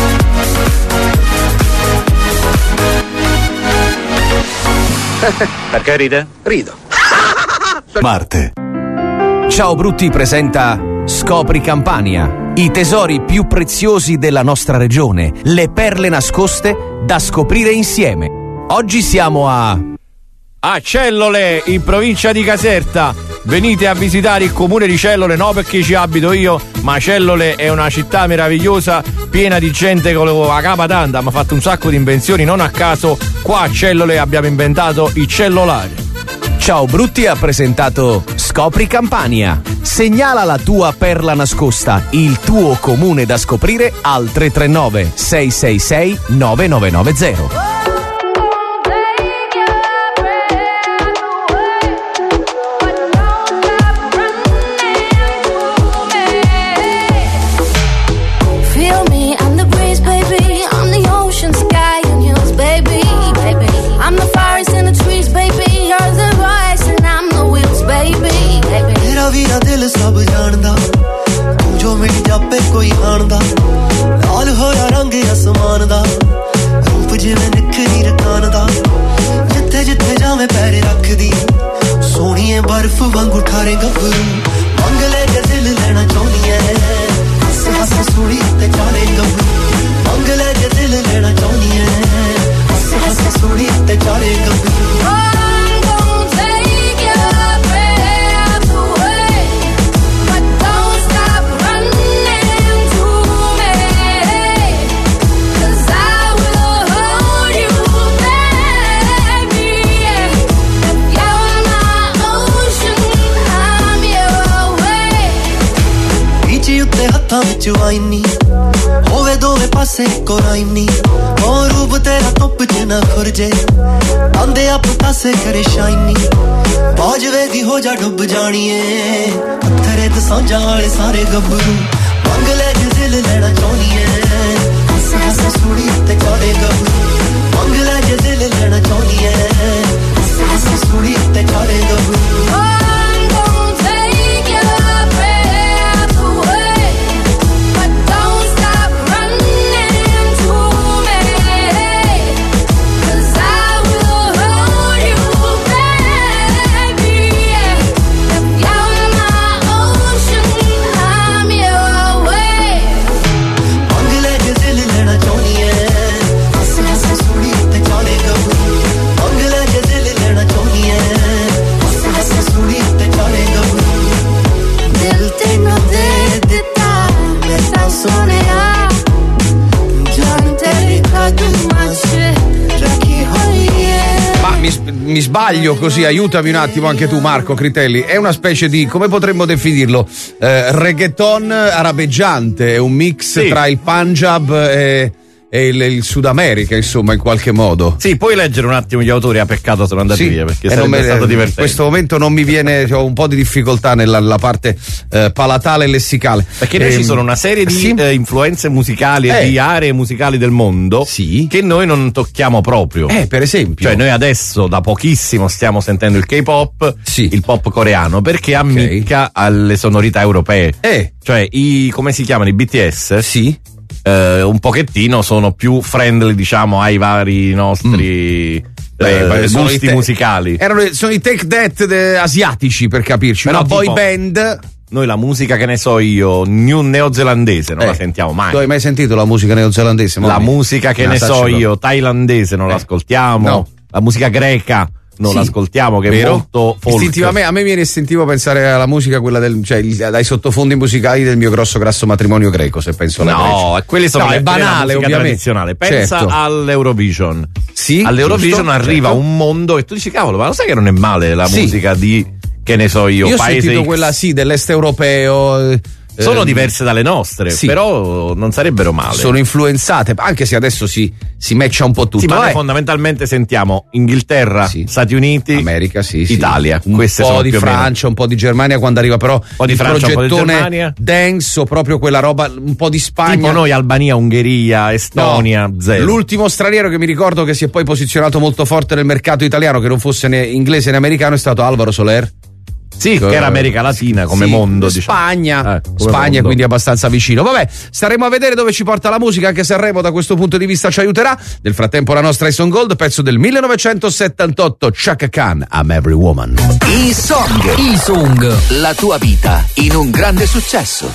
Perché ride? Rido. Marte. Ciao Brutti presenta Scopri Campania, i tesori più preziosi della nostra regione, le perle nascoste da scoprire insieme. Oggi siamo a a Cellole, in provincia di Caserta. Venite a visitare il comune di Cellole, no perché ci abito io, ma Cellole è una città meravigliosa, piena di gente con la capa tanta, ma ha fatto un sacco di invenzioni. Non a caso qua a Cellole abbiamo inventato il cellulare. Ciao Brutti ha presentato Scopri Campania. Segnala la tua perla nascosta, il tuo comune da scoprire al tre tre nove sei sei sei nove nove nove zero. Via दिल सब जानदा तू जो मिल जापे कोई आंदा लाल होया रंग आसमान दा रूप जिवें निखरी रकान दा जिथे जिथे जावे पैर रख दी सोहणीए बर्फ वांगू ठारे गभरू मंग ले जे दिल लेना चाहनी है हस हस सोहणी ते चारे गभरू मंग ले जे दिल लेना चाहनी है हस हस सोहणी ते चारे गभरू ਵਿੱਚ ਵਾਈਨੀ ਹੋਵੇ ਦੋਵੇਂ ਪਾਸੇ ਕੋਰਾਈਨੀ ਉਹ ਰੂਪ ਤੇਰਾ ਧੁੱਪ ਚ ਨਾ ਖੁਰਜੇ ਆਂਦੇ ਆਪ ਪਾਸੇ ਕਰੇ ਸ਼ਾਈਨੀ ਬਾਜਵੇ ਦੀ ਹੋ ਜਾ ਡੁੱਬ ਜਾਣੀਏ ਪੱਥਰੇ ਦਸਾਂਜਾਂ ਵਾਲੇ ਸਾਰੇ ਗੱਭਰੂ ਮੰਗ ਲੈ ਜੇ ਦਿਲ ਲੈਣਾ ਚਾਹਨੀਏ ਹੱਸ ਹੱਸ ਸੁਣੀ ਤੇ ਚਾੜੇ ਗੱਭਰੂ ਮੰਗ ਲੈ ਜੇ ਦਿਲ ਲੈਣਾ ਚਾਹਨੀਏ ਹੱਸ ਹੱਸ ਸੁਣੀ ਤੇ ਚਾੜੇ ਗੱਭਰੂ mi sbaglio così, aiutami un attimo anche tu Marco Critelli, è una specie di, come potremmo definirlo, eh, reggaeton arabeggiante, è un mix sì. tra il Punjab e... e il, il Sud America, insomma, in qualche modo. Sì, puoi leggere un attimo gli autori, a peccato sono andati sì, via, perché e sarebbe me, stato divertente. In questo momento non mi viene, ho un po' di difficoltà nella, nella parte eh, palatale e lessicale. Perché noi eh, ci sono una serie di sì? eh, influenze musicali e eh. di aree musicali del mondo sì. che noi non tocchiamo proprio. Eh, per esempio. Cioè, noi adesso da pochissimo stiamo sentendo il K-pop, sì. il pop coreano, perché ammicca okay. alle sonorità europee. Eh. Cioè, i come si chiamano? I B T S? Sì. Uh, un pochettino sono più friendly, diciamo, ai vari nostri mm. eh, Beh, gusti te- musicali. Erano, sono i Take That de- asiatici, per capirci. Però una boy tipo, band. Noi la musica, che ne so io, new neozelandese non eh, la sentiamo mai. Tu hai mai sentito la musica neozelandese? La Mommy? musica che no, ne so io, thailandese non eh. l'ascoltiamo. No. La musica greca non sì. l'ascoltiamo, che Vero? è molto folk. Istintivamente, a me viene istintivo pensare alla musica, quella del, cioè il, dai sottofondi musicali del mio grosso grasso matrimonio greco, se penso alla No, Grecia. quelli sono no, le, è banale, musica ovviamente. tradizionale. Pensa certo. all'Eurovision. Sì, all'Eurovision giusto, arriva certo. un mondo e tu dici, cavolo, ma lo sai che non è male la sì. musica di, che ne so io, io paese ho sentito X. quella sì dell'est europeo. Sono diverse dalle nostre, sì. però non sarebbero male. Sono influenzate, anche se adesso si, si matcha un po' tutto. Sì, ma eh. noi fondamentalmente sentiamo Inghilterra, sì. Stati Uniti, America, sì, sì. Italia. Un Queste po' sono di più Francia, un po' di Germania, quando arriva però un po' di il Francia, un po' di progettone Germania. dance o proprio quella roba, un po' di Spagna. Tipo noi Albania, Ungheria, Estonia, no. zero. L'ultimo straniero che mi ricordo che si è poi posizionato molto forte nel mercato italiano, che non fosse né inglese né americano, è stato Alvaro Soler. Sì, che era America Latina come sì, mondo, Spagna, diciamo. eh, Spagna mondo. Quindi abbastanza vicino. Vabbè, staremo a vedere dove ci porta la musica, anche Sanremo da questo punto di vista ci aiuterà. Nel frattempo la nostra Ison Gold, pezzo del millenovecentosettantotto, Chaka Khan, I'm Every Woman. I Song, I Song, la tua vita in un grande successo.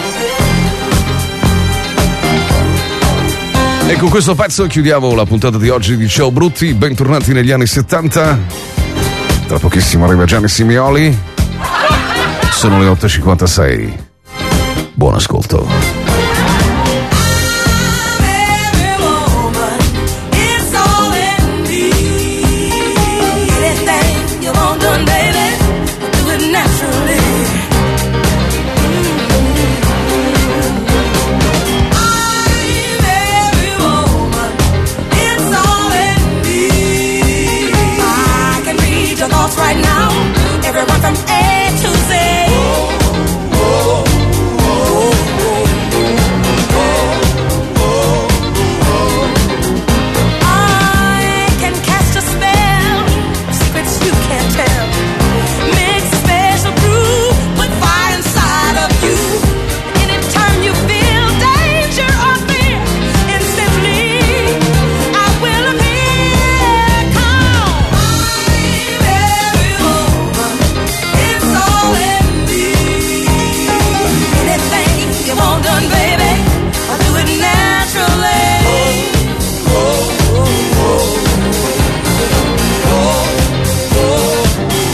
E con questo pezzo chiudiamo la puntata di oggi di Ciao Brutti, bentornati negli anni settanta. Tra pochissimo arriva Gianni Simioli. Sono le otto e cinquantasei. Buon ascolto. Right now, everyone from A to Z. Oh, oh, oh, oh, oh, oh. I can cast a spell, secrets you can't tell. Mix a special brew with fire inside of you. Anytime you feel danger or fear, instantly I will appear. Come. Done, baby. I'll do it naturally. Oh, oh, oh, oh, oh,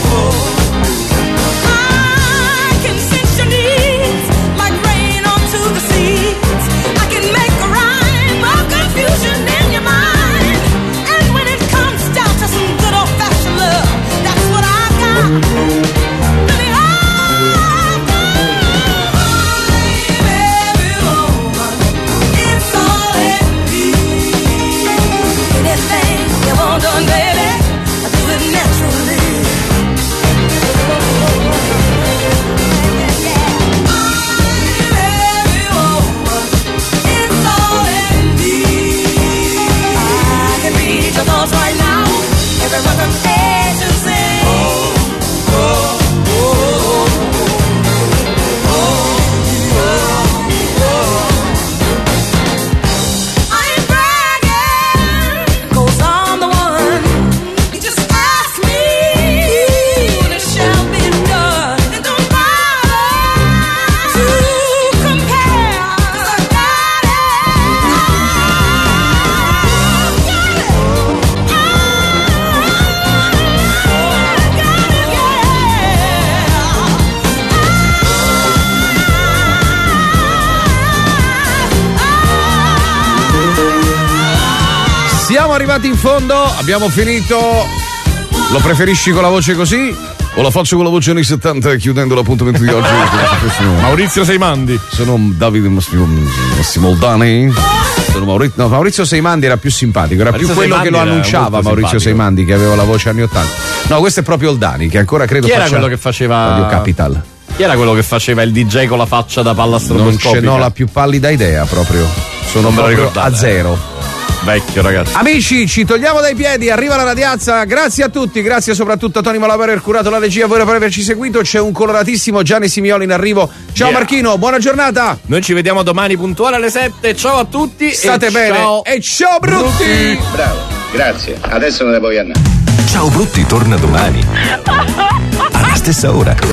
oh. I can sense your needs like rain onto the seas. I can make a rhyme of confusion in your mind. And when it comes down to some good old fashioned love, that's what I got. Done, baby. I do it naturally. I'm every woman. It's all in me. I can read your thoughts right now. Everyone from A to Z. Oh, oh, oh, oh, oh, oh. I ain't bragging, 'cause I'm the one. Siamo arrivati in fondo, abbiamo finito Lo preferisci con la voce così? O la faccio con la voce anni settanta chiudendo l'appuntamento di oggi? Maurizio Seimandi. Sono Davide Massimo, Massimo Oldani. Sono Maurizio, no, Maurizio Seimandi era più simpatico, era Maurizio più quello Seimandi che lo annunciava, Maurizio simpatico. Seimandi, che aveva la voce anni ottanta. No, questo è proprio Oldani, che ancora credo Chi faccia era quello che faceva Radio Capital. Chi era quello che faceva il D J con la faccia da palla Non stroboscopica? ce n'ho la più pallida idea proprio. Sono Non me lo proprio ricordate, a zero. Vecchio, ragazzi. Amici, ci togliamo dai piedi, arriva la radiazza, grazie a tutti, grazie soprattutto a Tony Malavero per aver curato la regia, a voi per averci seguito, c'è un coloratissimo Gianni Simioli in arrivo. Ciao Yeah. Marchino, buona giornata. Noi ci vediamo domani puntuale alle sette, ciao a tutti. State e bene ciao. e ciao Brutti. Bravo, grazie, adesso me ne voglio andare. Ciao Brutti torna domani alla stessa ora.